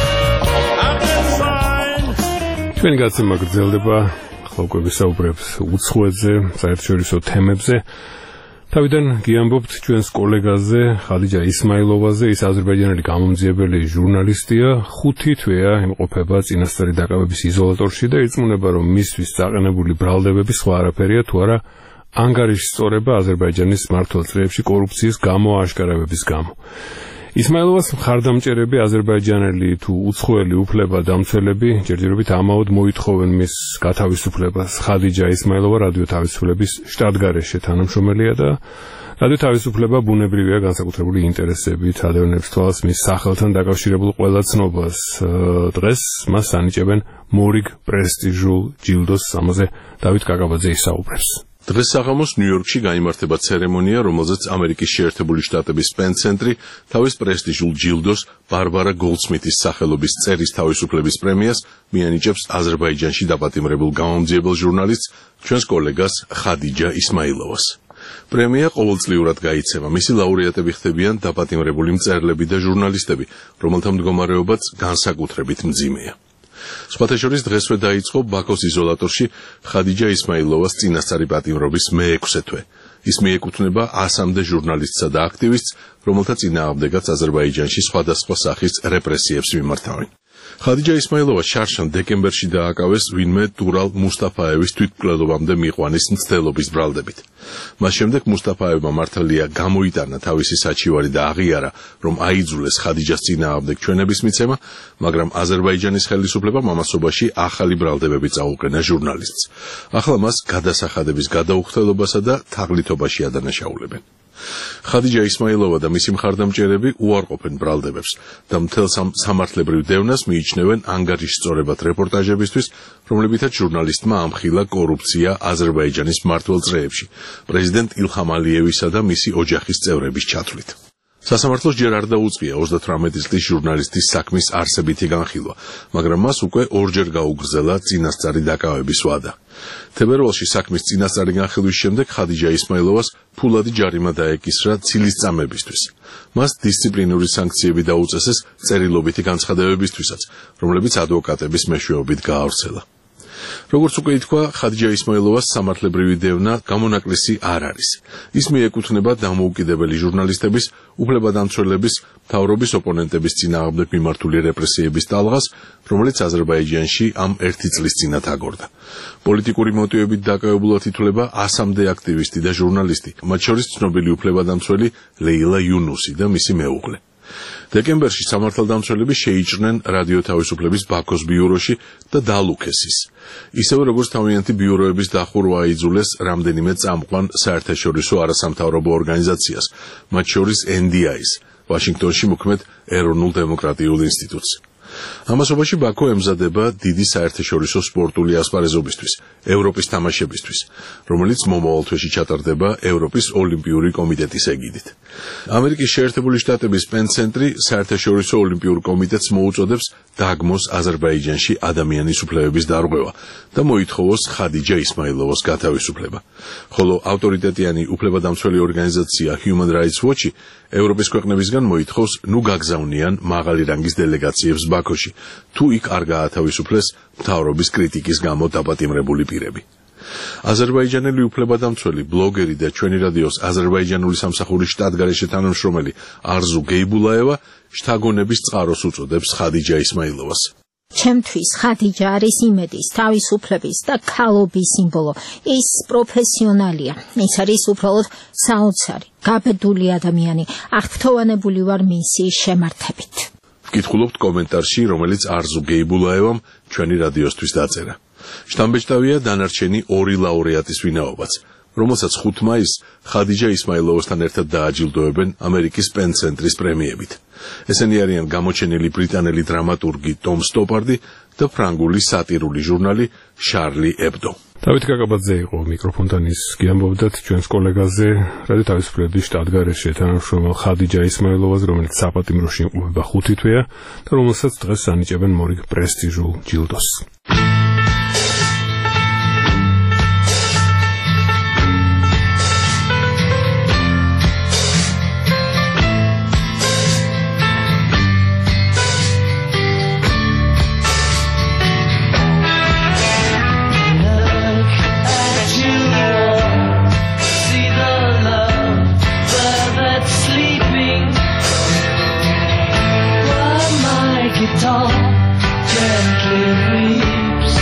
I've been trying. ჩვენი გაცემა გრძელდება, ახლა უკვე ვისაუბრებთ უცხოეთზე, საერთაშორისო თემებზე. თავიდან გიამბობთ ჩვენს კოლეგაზე, ხადიჯა ისმაილოვაზე, ის აზერბაიჯანელი გამომძიებელი ჟურნალისტია, 5 თვეა იმყოფება წინასწარი დაკავების იზოლატორში და ირწმუნება, რომ მისთვის დაყენებული ბრალდებები სხვა არაფერია თუ არა ანგარიშის სწორება აზერბაიჯანის მმართველ წრეებში კორუფციის გამოაშკარავების გამო. ისმაილოვას მხარდამჭერები აზერბაიჯანელი თუ უცხოელი უფლება-დამცველები ჯერჯერობით ამაოდ მოითხოვენ მის გათავისუფლებას. ხადიჯა ისმაილოვა რადიო თავისუფლების შტატგარეშე თანამშრომელია და რადიო თავისუფლება ბუნებრივია განსაკუთრებული ინტერესებით ადევნებს თვალს მის სახელთან დაკავშირებულ ყველა ცნობას. დღეს მას ანიჭებენ მორიგ პრესტიჟულ ჯილდოს, ამაზე დავით კაკაბაძე ისაუბრებს. დღეს საღამოს ნიუ-იორკში გაიმართება ცერემონია, რომელზეც ამერიკის შეერთებული შტატების პენ ცენტრი თავის პრესტიჟულ ჯილდოს ბარბარა გოლდსმითის სახელობის წერის თავისუფლების პრემიას მიანიჭებს აზერბაიჯანში დაპატიმრებულ გამომძიებელ ჟურნალისტს, ჩვენს კოლეგას ხადიჯა ისმაილოვას. პრემია ყოველწლიურად გაიცემა. მისი ლაურეატები ხდებიან დაპატიმრებული მწერლები და ჟურნალისტები, რომელთა მდგომარეობაც განსაკუთრებით მძიმეა. სხვათა შორის დღესვე დაიწყო ბაქოს იზოლატორში ხადიჯა ისმაილოვას წინასწარი პატიმრობის მე-6 თვე. ის მიეკუთვნება 100-მდე ჟურნალისტსა და აქტივისტს, რომელთა წინააღმდეგაც აზერბაიჯანში სხვადასხვა სახის რეპრესიებს მიმართავენ. ხადიჯა ისმაილოვა შარშან დეკემბერში დააკავეს ვინმე დურალ მუსტაფაევის თვითმკვლელობამდე მიიყვანის მცდელობის ბრალდებით. მას შემდეგ მუსტაფაევმა მართალია გამოიტანა თავისი საჩივარი და აღიარა, რომ აიძულეს ხადიჯას წინააღმდეგ ჩვენების მიცემა, მაგრამ აზერბაიჯანის ხელისუფლებამ ამასობაში ახალი ბრალდებები წაუყენა ჟურნალისტს. ახლა მას გადასახადების გადაუხდელობასა და თაღლითობაში ადანაშაულებენ. ხადიჯა ისმაილოვა და მისი მხარდამჭერები უარყოფენ ბრალდებებს და მთელ სამართლებრივ დევნას მიიჩნევენ ანგარიშსწორებად რეპორტაჟებისთვის, რომლებითაც ჟურნალისტმა ამხილა კორუფცია აზერბაიჯანის მმართველ წრეებში, პრეზიდენტ ილჰამ ალიევისა და მისი ოჯახის წევრების ჩათვლით. სასამართლოს ჯერ არ დაუწყია 38 წლის ჟურნალისტის საქმის არსებითი განხილვა, მაგრამ მას უკვე ორჯერ გაუგრძელა წინასწარი დაკავების ვადა. თებერვალში საქმის წინასწარი განხილვის შემდეგ ხადიჯა ისმაილოვას ფულადი ჯარიმა დაეკისრა ცილისწამებისთვის. მას დისციპლინური სანქციები დაუწესეს წერილობითი განცხადებებისთვისაც, რომლებიც ადვოკატების მეშვეობით გაავრცელა. როგორც უკვე ითქვა, ხადიჯა ისმაილოვას სამართლებრივი დევნა გამონაკლისი არ არის. ის მიეკუთვნება დამოუკიდებელი ჟურნალისტების, უფლებადამცველების, მთავრობის ოპონენტების წინააღმდეგ მიმართული რეპრესიების ტალღას, რომელიც აზერბაიჯანში ამ 1 წლის წინათ აგორდა. პოლიტიკური მოტივებით დაკავებულად ითვლება 100-მდე აქტივისტი და ჟურნალისტი, მათ შორის ცნობილი უფლებადამცველი ლეილა იუნუსი და მისი მეუღლე. დეკემბერში სამართალდამცველები შეიჭრნენ რადიო თავისუფლების ბაქოს ბიუროში და დაალუქეს ის. ისევე როგორც თავიანთი ბიუროების დახურვა აიძულეს რამდენიმე წამყვან საერთაშორისო არასამთავრობო ორგანიზაციას, მათ შორის NDI-ს, ვაშინგტონში მოქმედ ეროვნულ დემოკრატიულ ინსტიტუტს. ამასობაში ბაქო ემზადება დიდი საერთაშორისო სპორტული ასპარეზობისთვის, ევროპის თამაშებისთვის, რომელიც მომავალ თვეში ჩატარდება ევროპის ოლიმპიური კომიტეტის ეგიდით. ამერიკის შეერთებული შტატების პენცენტრი საერთაშორისო ოლიმპიურ კომიტეტს მოუწოდებს დაგმოს აზერბაიჯანში ადამიანის უფლებების დარღვევა და მოითხოვოს ხადიჯა ისმაილოვას გათავისუფლება. ხოლო ავტორიტეტიანი უფლებადამცველი ორგანიზაცია Human Rights Watch ევროპის ქვეყნებისგან მოითხოვს ნუ გაგზავნიან მაღალი რანგის დელეგაციებს ბაქოში, თუ იქ არ გაათავისუფლეს მთავრობის კრიტიკის გამო დაპატიმრებული პირები. აზერბაიჯანელი უფლებადამცველი, ბლოგერი და ჩვენი რადიოს აზერბაიჯანული სამსახურის შტატგარეშე თანამშრომელი არზუ გეიბულაევა შთაგონების წყაროს უწოდებს ხადიჯა ისმაილოვას. ჩემთვის ხადიჯა არის იმედის, თავისუფლების და ქალობის სიმბოლო. ის პროფესიონალია. ის არის უბრალოდ საოცარი, გაბედული ადამიანი. აღფრთოვანებული ვარ მისი შემართებით. ვკითხულობთ კომენტარში, რომელიც არზუ გეიბულაევამ ჩვენი რადიოსთვის დაწერა. შთამბეჭდავია დანარჩენი 2 ლაურეატის ვინაობაც, რომელსაც 5 მაისს ხადიჯა ისმაილოვასთან ერთად დააჯილდოებენ ამერიკის პენცენტრის პრემიებით. ესენი არიან გამოჩენილი ბრიტანელი დრამატურგი ტომ სტოპარდი და ფრანგული სატირული ჟურნალი შარლი ებდო. დავით კაკაბაძე იყო მიკროფონთან, ის გიამბობდათ ჩვენს კოლეგაზე, რადიო თავისუფლების შტატგარეშე თანამშრომელ ხადიჯა ისმაილოვას, რომელიც საპატიმროში იმყოფება 5 თვეა და რომელსაც დღეს ანიჭებენ მორიგ პრესტიჟულ ჯილდოს. Gently weeps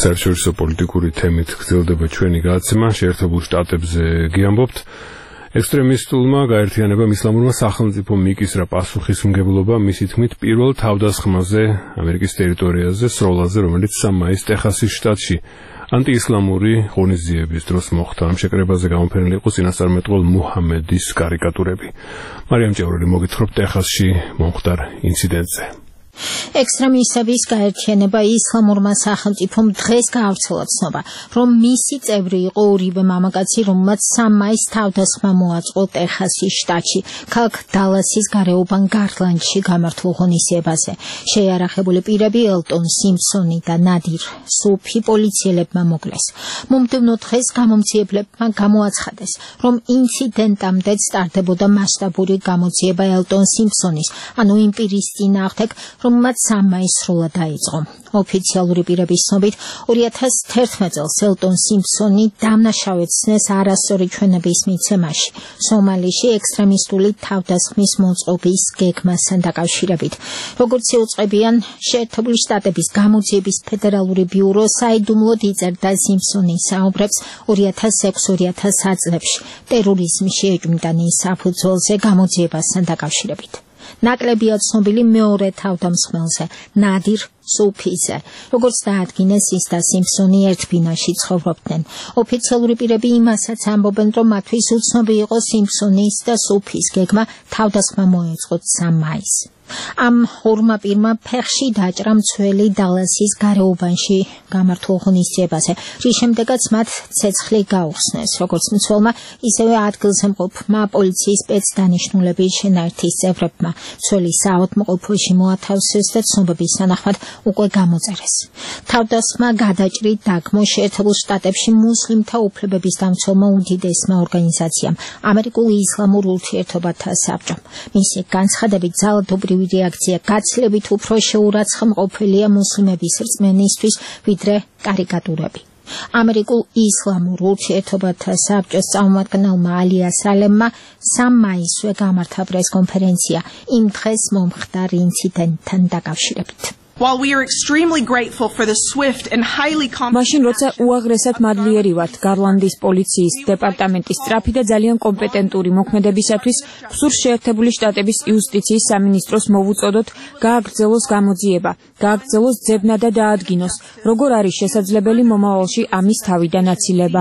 საერთაშორისო პოლიტიკური თემით გრძელდება ჩვენი გადაცემა შეერთებულ შტატებზე გიამბობთ. ექსტრემისტულმა გაერთიანებამ ისლამურმა სახელმწიფო მიკისრა პასუხისმგებლობა მისი თქმით პირველ თავდასხმაზე ამერიკის ტერიტორიაზე სროლაზე, რომელიც 3 მაისს ტეხასის შტატში ანტიისლამური ღონისძიების დროს მოხდა. ამ შეკრებაზე გამოფენილი იყო წინასწარმეტყველ მუჰამედის კარიკატურები. მარიამ ჭევრელი მოგითხრობ ტეხასში მომხდარ ინციდენტზე. ექსტრემისტების გაერთიანება ისლამურმა სახელმწიფომ დღეს გაავრცელა ცნობა, რომ მისი წევრი იყო ორივე მამაკაცი, რომელმაც 3 მაისს თავდასხმა მოაწყო ტეხასის შტატში, ქალაქ დალასის გარეუბან გარლანდში გამართულ ღონისძიებაზე. შეიარაღებული პირები ელტონ სიმფსონი და ნადირ სუფი პოლიციელებმა მოკლეს. მომდევნო დღეს გამომძიებლებმა გამოაცხადეს, რომ ინციდენტამდე სტარდებოდა მასშტაბური გამოძიება ელტონ სიმფსონის, ანუ იმ პირის წინააღმდეგ, რომელმაც 3 მაისს სროლა დაიწყო. ოფიციალური პირების ცნობით 2011 წელს ელტონ სიმფსონი დამნაშავეცნეს არასწორი ჩვენების მიცემაში სომალიში ექსტრემისტული თავდასხმის მოწყობის გეგმასთან დაკავშირებით. როგორც იუწყებიან შეერთებული შტატების გამოძიების ფედერალური ბიურო საიდუმლოდ იწერდა სიმფსონის საუბრებს 2006-2010 წლებში ტერორიზმში ეჭვმიტანის საფუძველზე გამოძიებასთან დაკავშირებით. ნაკლებია ცნობილი მეორე თავდამსხმელზე, ნადირ სუფიზე. როგორც დაადგინეს, ის და სიმფსონი ერთ ბინაში ცხოვრობდნენ. ოფიციალური პირები იმასაც ამბობენ, რომ მათთვის უცნობი იყო სიმფსონის და სუფის გეგმა თავდასხმა მოეწყოთ 3 მაისს. ამ ორმა პირმა ფეხში დაჭრა მცველი დალასის გარეუბანში გამართულ ღონისძიებაზე, რის შემდეგაც მათ ცეცხლი გაუხსნეს, როგორც მცველმა, ისევე ადგილზე მყოფმა პოლიციის სპეცდანიშნულების შენაერთის წევრებმა. მცველი საავადმყოფოში მოათავსეს და ცნობების თანახმად უკვე გამოწერეს. თავდასხმა გადაჭრით დაგმო შეერთებულ შტატებში მუსლიმთა უფლებების დამცველმა უდიდესმა ორგანიზაციამ, ამერიკულ ისლამურ ურთიერთობათა საბჭომ. მისი განცხადებით ძალადობრივი რეაქცია გაცილებით უფრო შეურაცხმყოფელია მუსლიმების რწმენისთვის, ვიდრე კარიკატურები. ამერიკულ ისლამურ ურთიერთობათა საბჭოს წარმომადგენელმა ალია სალემმა 3 მაისსვე გამართა პრესკონფერენცია იმ დღეს მომხდარ ინციდენტთან დაკავშირებით. While we are extremely grateful for the swift and highly მაშინ როცა უაღრესად მადლიერი ვართ გარლანდის პოლიციის დეპარტამენტის სწრაფი და ძალიან კომპეტენტური მოქმედებისათვის, გსურს შეერთებული შტატების იუსტიციის სამინისტროს მოვუწოდოთ გააგრძელოს გამოძიება, გააგრძელოს ძებნა და დაადგინოს, როგორ არის შესაძლებელი მომავალში ამის თავიდან აცილება.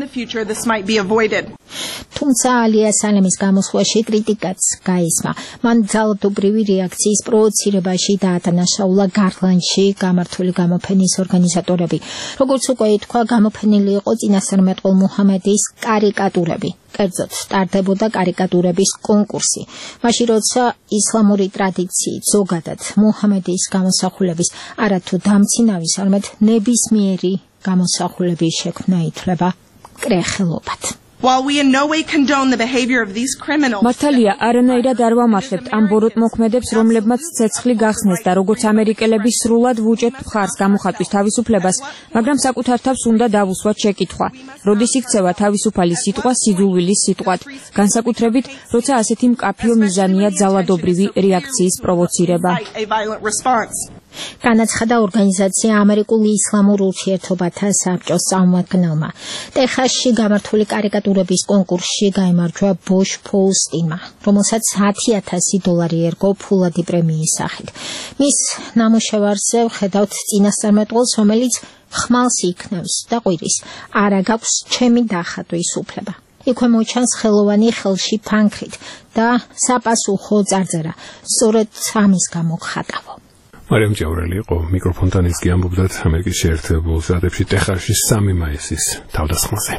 თუმცა ალია სალემის გამოსვლაში კრიტიკაც გაისმა. მან ძალადობრივი რეაქციის პროვოცირებაში დაადანაშაულა გარლანდში გამართული გამოფენის ორგანიზატორები. როგორც უკვე ითქვა, გამოფენილი იყო წინასწარმეტყველ მუჰამედის კარიკატურები. კერძოდ, ტარდებოდა კარიკატურების კონკურსი. მაშინ როცა ისლამური ტრადიციით ზოგადად მუჰამედის გამოსახულების არათუ დამცინავის, არამედ ნებისმიერი გამოსახულების შექმნა ითვლება კრეხელობად. While we in no way condone the behavior of these criminals, მართალია, არანაირად არ ვამართლებთ ამ ბოროტ მოქმედებს, რომლებმაც ცეცხლი გახსნეს და როგორც ამერიკელები სრულად ვუჭერთ მხარს გამოხატვის თავისუფლებას, მაგრამ საკუთარ თავს უნდა დავუსვათ შეკითხვა. როდის იქცევა თავისუფალი სიტყვა სიძულვილის სიტყვად, განსაკუთრებით, როცა ასეთი მკაფიო მიზანია ძალადობრივი რეაქციის პროვოცირება. განაცხადა ორგანიზაცია ამერიკულ ისლამურ ურთიერთობათა საბჭოს წარმომადგენელმა. ტეხასში გამართული კარიკატურების კონკურსში გაიმარჯვა ბოშ ფოუსტინმა, რომელსაც $10,000 ერგო ფულადი პრემიის სახით. მის ნამუშევარზე ვხედავთ წინასწარმეტყველს, რომელიც ხმალს იქნევს და ყვირის, არა გაქვს ჩემი დახატვის უფლება. იქვე მოჩანს ხელოვანი ხელში ფანქრით და საპასუხო წარწერა. სწორედ ამის გამო ხატავო. მარიამ ჭევრელი იყო მიკროფონთან, ის გიამბობდათ ამერიკის შეერთებულ შტატებში ტეხასში 3 მაისის თავდასხმაზე.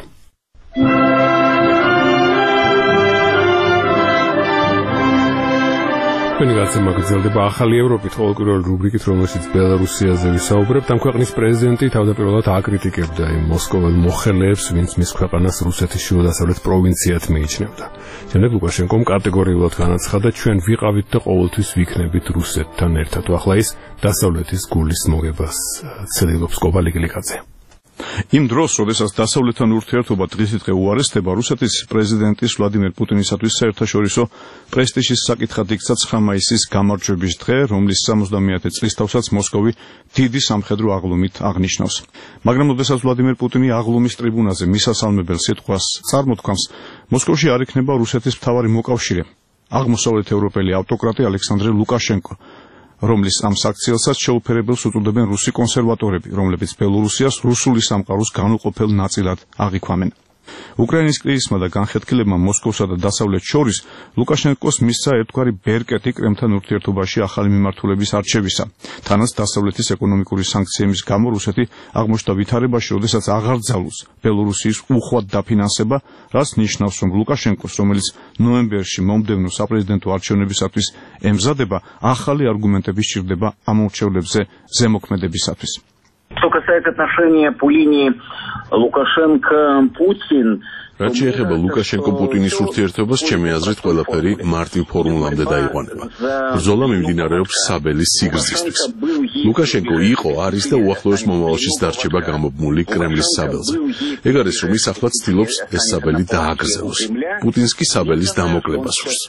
ჩვენი გადაცემა გრძელდება ახალი ევროპით, ყოველკვირეული რუბრიკით, რომელშიც ბელარუსიაზე ვისაუბრებთ. ამ ქვეყნის პრეზიდენტი თავდაპირველად აკრიტიკებდა იმ მოსკოველ მოხელეებს, ვინც მის ქვეყანას რუსეთის ჩრდილო-დასავლეთ პროვინციად მიიჩნევდა. შემდეგ ლუკაშენკომ კატეგორიულად განაცხადა, ჩვენ ვიყავით და ყოველთვის ვიქნებით რუსეთთან ერთად. ახლა ის დასავლეთის გულის მოგებას ცდილობს კობალიკილიკაძე. იმ დროს, როდესაც დასავლეთთან ურთიერთობა დღისით-დღე უარესდება, რუსეთის პრეზიდენტის ვლადიმერ პუტინისათვის საერთაშორისო პრესტიჟის საკითხად იქცა 9 მაისის გამარჯვების დღე, რომლის 70-ე წლის თავსაც მოსკოვი დიდი სამხედრო აღლუმით აღნიშნავს. მაგრამ როდესაც ვლადიმერ პუტინი აღლუმის ტრიბუნაზე მისასალმებელ სიტყვას წარმოთქვამს, მოსკოვში არ იქნება რუსეთის მთავარი მოკავშირე, აღმოსავლეთ ევროპელი ავტოკრატი ალექსანდრე ლუკაშენკო, რომლის ამ საქციელსაც შეუფერებელს უწოდებენ რუსი კონსერვატორები, რომლებიც ბელორუსიას რუსული სამყაროს განუყოფელ ნაწილად აღიქვამენ. უკრაინის კრიზისმა და განხეთქილებმა მოსკოვსა და დასავლეთს შორის ლუკაშენკოს მისცა ერთგვარი ბერკეტი კრემლთან ურთიერთობაში ახალი მიმართულების არჩევისა. თანაც დასავლეთის ეკონომიკური სანქციების გამო რუსეთი აღმოჩნდა ვითარებაში, როდესაც აღარ ძალუს ბელორუსიის უხვად დაფინანსება, რაც ნიშნავს, რომ ლუკაშენკოს, რომელიც ნოემბერში მომდევნო საპრეზიდენტო არჩევნებისათვის ემზადება, ახალი არგუმენტები სჭირდება ამ ურჩევლებზე ზემოქმედებისათვის. Что касается отношения по линии Лукашенко-Путин, რაც შეეხება ლუკაშენკო-პუტინის ურთიერთობას, ჩემი აზრით, ყველაფერი მარტივ ფორმულამდე დაიყვანება. ბრძოლა მიმდინარეობს საბელის სიგრძისთვის. ლუკაშენკო იყო, არის და უახლოეს მომავალშიც დარჩება გამობმული კრემლის საბელზე. ეგ არის, რომ ის ახლა ცდილობს ეს საბელი დააგრძელოს. პუტინს კი საბელის დამოკლება სურს.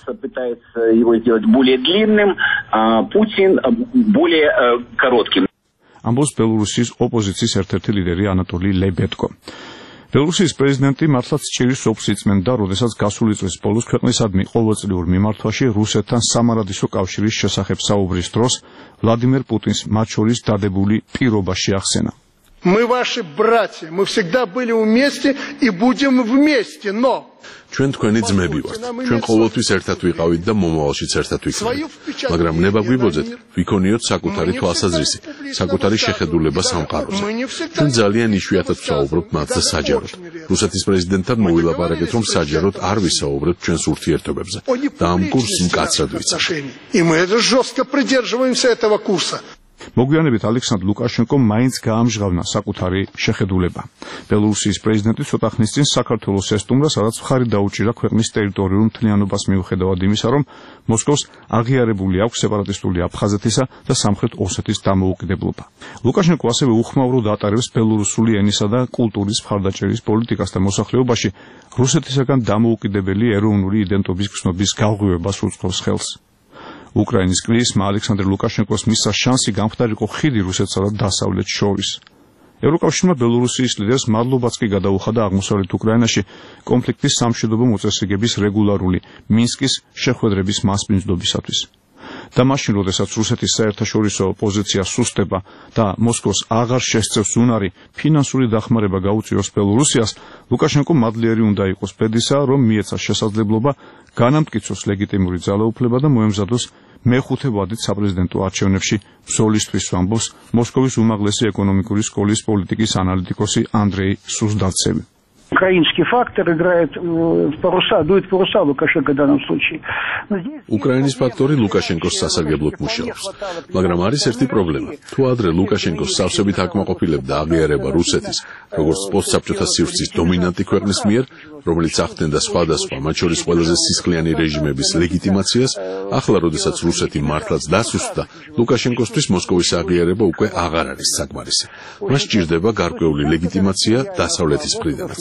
ამბობს ბელორუსიის ოპოზიციის ერთ-ერთი ლიდერი ანატოლი ლებეტკო. ბელორუსიის პრეზიდენტი მართლაც ჭირის ოფს იწმენდა, როდესაც გასული წლის ბოლოს ქვეყნისადმი ყოველწლიურ მიმართვაში რუსეთთან სამარადისო კავშირის შესახებ საუბრის დროს ვლადიმერ პუტინს მათ შორის დადებული პირობა შეახსენა. Мы ваши братья, мы всегда были вместе и будем вместе, но ჩვენ თქვენი ძმები ვართ. ჩვენ ყოველთვის ერთად ვიყავით და მომავალშიც ერთად ვიქნებით. მაგრამ ნება გვიბოძეთ, ვიქონიოთ საკუთარი თვალსაზრისი, საკუთარი შეხედულება სამყაროზე. ჩვენ ძალიან იშვიათად ვსაუბრობთ მათზე საჯაროდ. რუსეთის პრეზიდენტთან მოვილაპარაკეთ, რომ საჯაროდ არ ვისაუბრებთ ჩვენს ურთიერთობებზე და ამ კურსს მკაცრად ვიცავთ. И мы жестко придерживаемся этого курса. მოგვიანებით ალექსანდრ ლუკაშენკომ მაინც გაამჟღავნა საკუთარი შეხედულება. ბელორუსიის პრეზიდენტი ცოტა ხნის წინ საქართველოს ესტუმრა, სადაც მხარი დაუჭირა ქვეყნის ტერიტორიულ მთლიანობას მიუხედავად იმისა, რომ მოსკოვს აღიარებული აქვს სეპარატისტული აფხაზეთისა და სამხრეთ ოსეთის დამოუკიდებლობა. ლუკაშენკო ასევე უხმაუროდ ატარებს ბელორუსული ენისა და კულტურის მხარდაჭერის პოლიტიკას და მოსახლეობაში რუსეთისაგან დამოუკიდებელი ეროვნული იდენტობის გრძნობის გაღვივებას უწყობს ხელს. უკრაინის კრიზისმა ალექსანდრ ლუკაშენკოს მისცა შანსი გამხდარიყო ხიდი რუსეთსა და დასავლეთს შორის. ევროკავშირმა ბელორუსიის ლიდერს მადლობაც კი გადაუხადა აღმოსავლეთ უკრაინაში კონფლიქტის სამშვიდობო მოწესრიგების რეგულარული მინსკის შეხვედრების მასპინძლობისათვის. და მაშინ, როდესაც რუსეთის საერთაშორისო პოზიცია სუსტება და მოსკოვს აღარ შესწევს უნარი ფინანსური დახმარება გაუწიოს ბელორუსიას, ლუკაშენკო მადლიერი უნდა იყოს ბედისა, რომ მიეცა შესაძლებლობა განამტკიცოს ლეგიტიმური ძალაუფლება და მოემზადოს მეხუთე ვადით საპრეზიდენტო არჩევნებში ბრძოლისთვის, ამბობს მოსკოვის უმაღლესი ეკონომიკური სკოლის პოლიტიკის ანალიტიკოსი ანდრეი სუზდალცევი. Украинский фактор играет в паруса, дует в паруса Лукашенко в данном случае. უკრაინის ფაქტორი ლუკაშენკოს სასარგებლოდ მუშაობს. მაგრამ არის ერთი პრობლემა. თუ ადრე ლუკაშენკოს სავსებით აკმაყოფილებდა აღიარება რუსეთის, როგორც პოსტსაბჭოთა სივრცის დომინანტი ქვეყნის მიერ, რომელიც ახდენდა სხვადასხვა, მათ შორის ყველაზე სისხლიანი რეჟიმების ლეგიტიმაციას, ახლა, როდესაც რუსეთი მართლაც დასუსტდა, ლუკაშენკოსთვის მოსკოვის აღიარება უკვე აღარ არის საკმარისი. მას სჭირდება გარკვეული ლეგიტიმაცია დასავლეთის მხრიდანაც.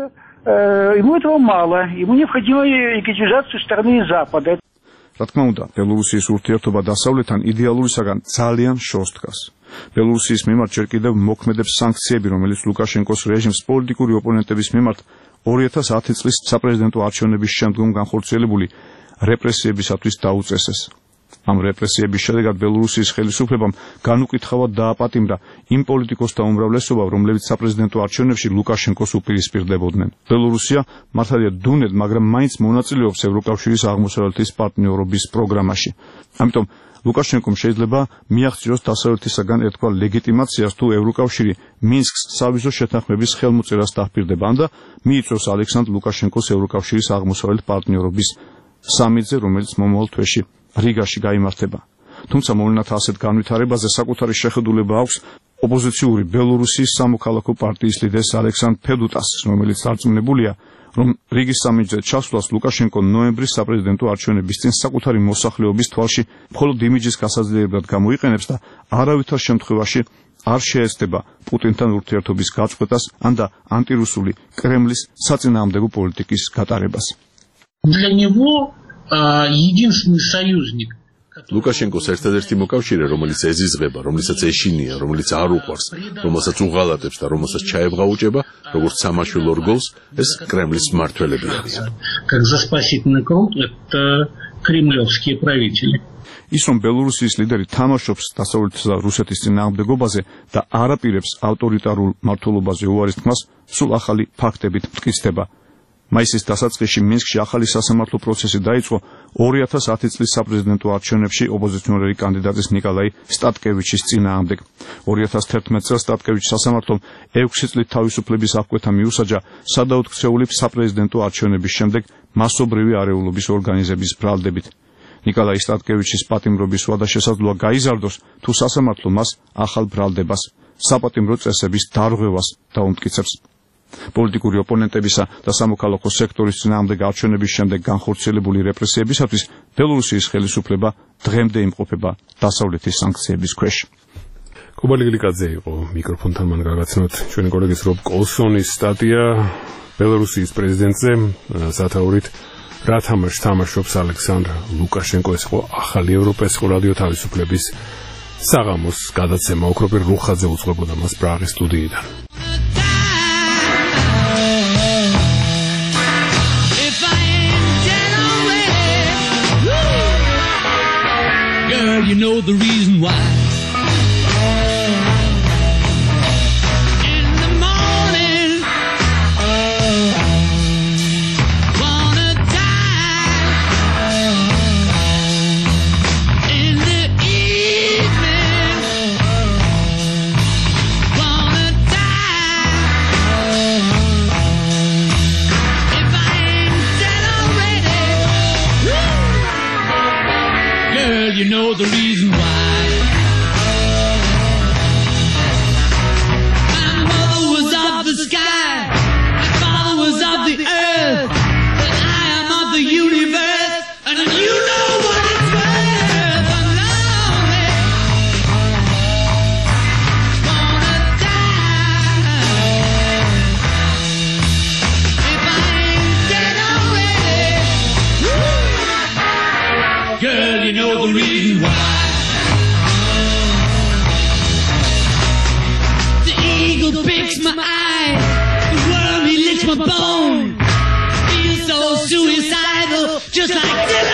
Ему этого мало, ему необходима легитимизация со стороны Запада. რა თქმა უნდა, ბელორუსიის ურთიერთობა დასავლეთთან იდეალურისაგან ძალიან შორს დგას. ბელორუსიის მიმართ ჯერ კიდევ მოქმედებს სანქციები, რომელიც ლუკაშენკოს რეჟიმს პოლიტიკური ოპონენტების მიმართ 2010 წლის საპრეზიდენტო არჩევნების შემდგომ განხორციელებული რეპრესიებისათვის დაუწესეს. ამ რეპრესიების შედეგად ბელორუსიის ხელისუფლებამ განუკითხავად დააპატიმრა იმ პოლიტიკოსთა უმრავლესობა, რომლებიც საპრეზიდენტო არჩევნებში ლუკაშენკოს უპირისპირდებოდნენ. ბელორუსია მართალია დუნედ, მაგრამ მაინც მონაწილეობს ევროკავშირის აღმოსავლეთის პარტნიორობის პროგრამაში. ამიტომ ლუკაშენკომ შეიძლება მიაღწიოს დასავლეთისაგან ერთგვარ ლეგიტიმაციას, თუ ევროკავშირი მინსკს სავიზო შეთანხმების ხელმოწერას დაჰპირდება და მიიწვევს ალექსანდრ ლუკაშენკოს ევროკავშირის აღმოსავლეთ პარტნიორობის სამიტზე, რომელიც მომავალ თვეში რიგაში გაიმართება. თუმცა მოვლენათა ასეთ განვითარებაზე საკუთარი შეხედულება აქვს ოპოზიციური ბელორუსიის სამოქალაქო პარტიის ლიდერს ალექსანდრ ფედუტას, რომელიც დარწმუნებულია, რომ რიგის სამიტზე ჩასვლას ლუკაშენკო ნოემბრის საპრეზიდენტო არჩევნების წინ საკუთარი მოსახლეობის თვალში მხოლოდ იმიჯის გასაძლიერებლად გამოიყენებს და არავითარ შემთხვევაში არ შეეცდება პუტინთან ურთიერთობის გაწყვეტას ან და ანტირუსული კრემლის საწინააღმდეგო პოლიტიკის გატარებას. Для него единственный союзник ლუკაშენკოს ერთადერთი მოკავშირე, რომელიც ეზიზღება, რომელსაც ეშინია, რომელიც არ უყვარს, რომელსაც უღალატებს და რომელსაც ჩაებღაუჭება, როგორც სამაშველო რგოლს, ეს კრემლის მმართველები არიან. Как за спасительный круг это кремлевские правители. ის რომ ბელორუსიის ლიდერი თამაშობს დასავლეთის და რუსეთის წინააღმდეგობაზე და არაპირებს ავტორიტარულ მმართველობაზე უარის თქმას, სულ ახალი ფაქტებით მტკიცდება. მაისის დასაწყისში მინსკში ახალი სასამართლო პროცესი დაიწყო 2010 წლის საპრეზიდენტო არჩევნებში ოპოზიციონერი კანდიდატის ნიკოლაი სტატკევიჩის წინააღმდეგ. 2011 წელს სტატკევიჩის სასამართლომ 6 წლით თავისუფლების აღკვეთა მიუსაჯა სადაუქცეული საპრეზიდენტო არჩევნების შემდეგ მასობრივი არეულობის ორგანიზების ბრალდებით. ნიკოლაი სტატკევიჩის პატიმრობის ვადა შესაძლოა გაიზარდოს, თუ სასამართლო მას ახალ ბრალდებას, საპატიმრო წესების დარღვევას დაუმტკიცებს. პოლიტიკური ოპონენტებისა და სამოქალაქო სექტორის წინააღმდეგ არჩევნების შემდეგ განხორციელებული რეპრესიებისათვის ბელორუსიის ხელისუფლება დღემდე იმყოფება დასავლეთის სანქციების ქვეშ. კუბალი გლიკაძე იყო მიკროფონთან, მან გაგაცნოთ ჩვენი კოლეგის რობ კოლსონის სტატია ბელორუსიის პრეზიდენტზე სათაურით რა თამაშს თამაშობს ალექსანდრ ლუკაშენკო. ეს იყო ახალი ევროპის რადიო თავისუფლების საღამოს გადაცემა. ოქროპირ რუხაძე უძღვებოდა მას პრაღის სტუდიიდან. Girl, you know the reason why. In the morning, wanna die. In the evening, wanna die. If I ain't dead already, girl, you know the reason why. My mother was of the sky, my father was of the earth, but I am of the universe, and you know what it's worth. I'm lonely, wanna die. If I ain't dead already, girl, you know the reason why. The eagle picks my eye, the worm he licks my bone. Feel so suicidal, just like this.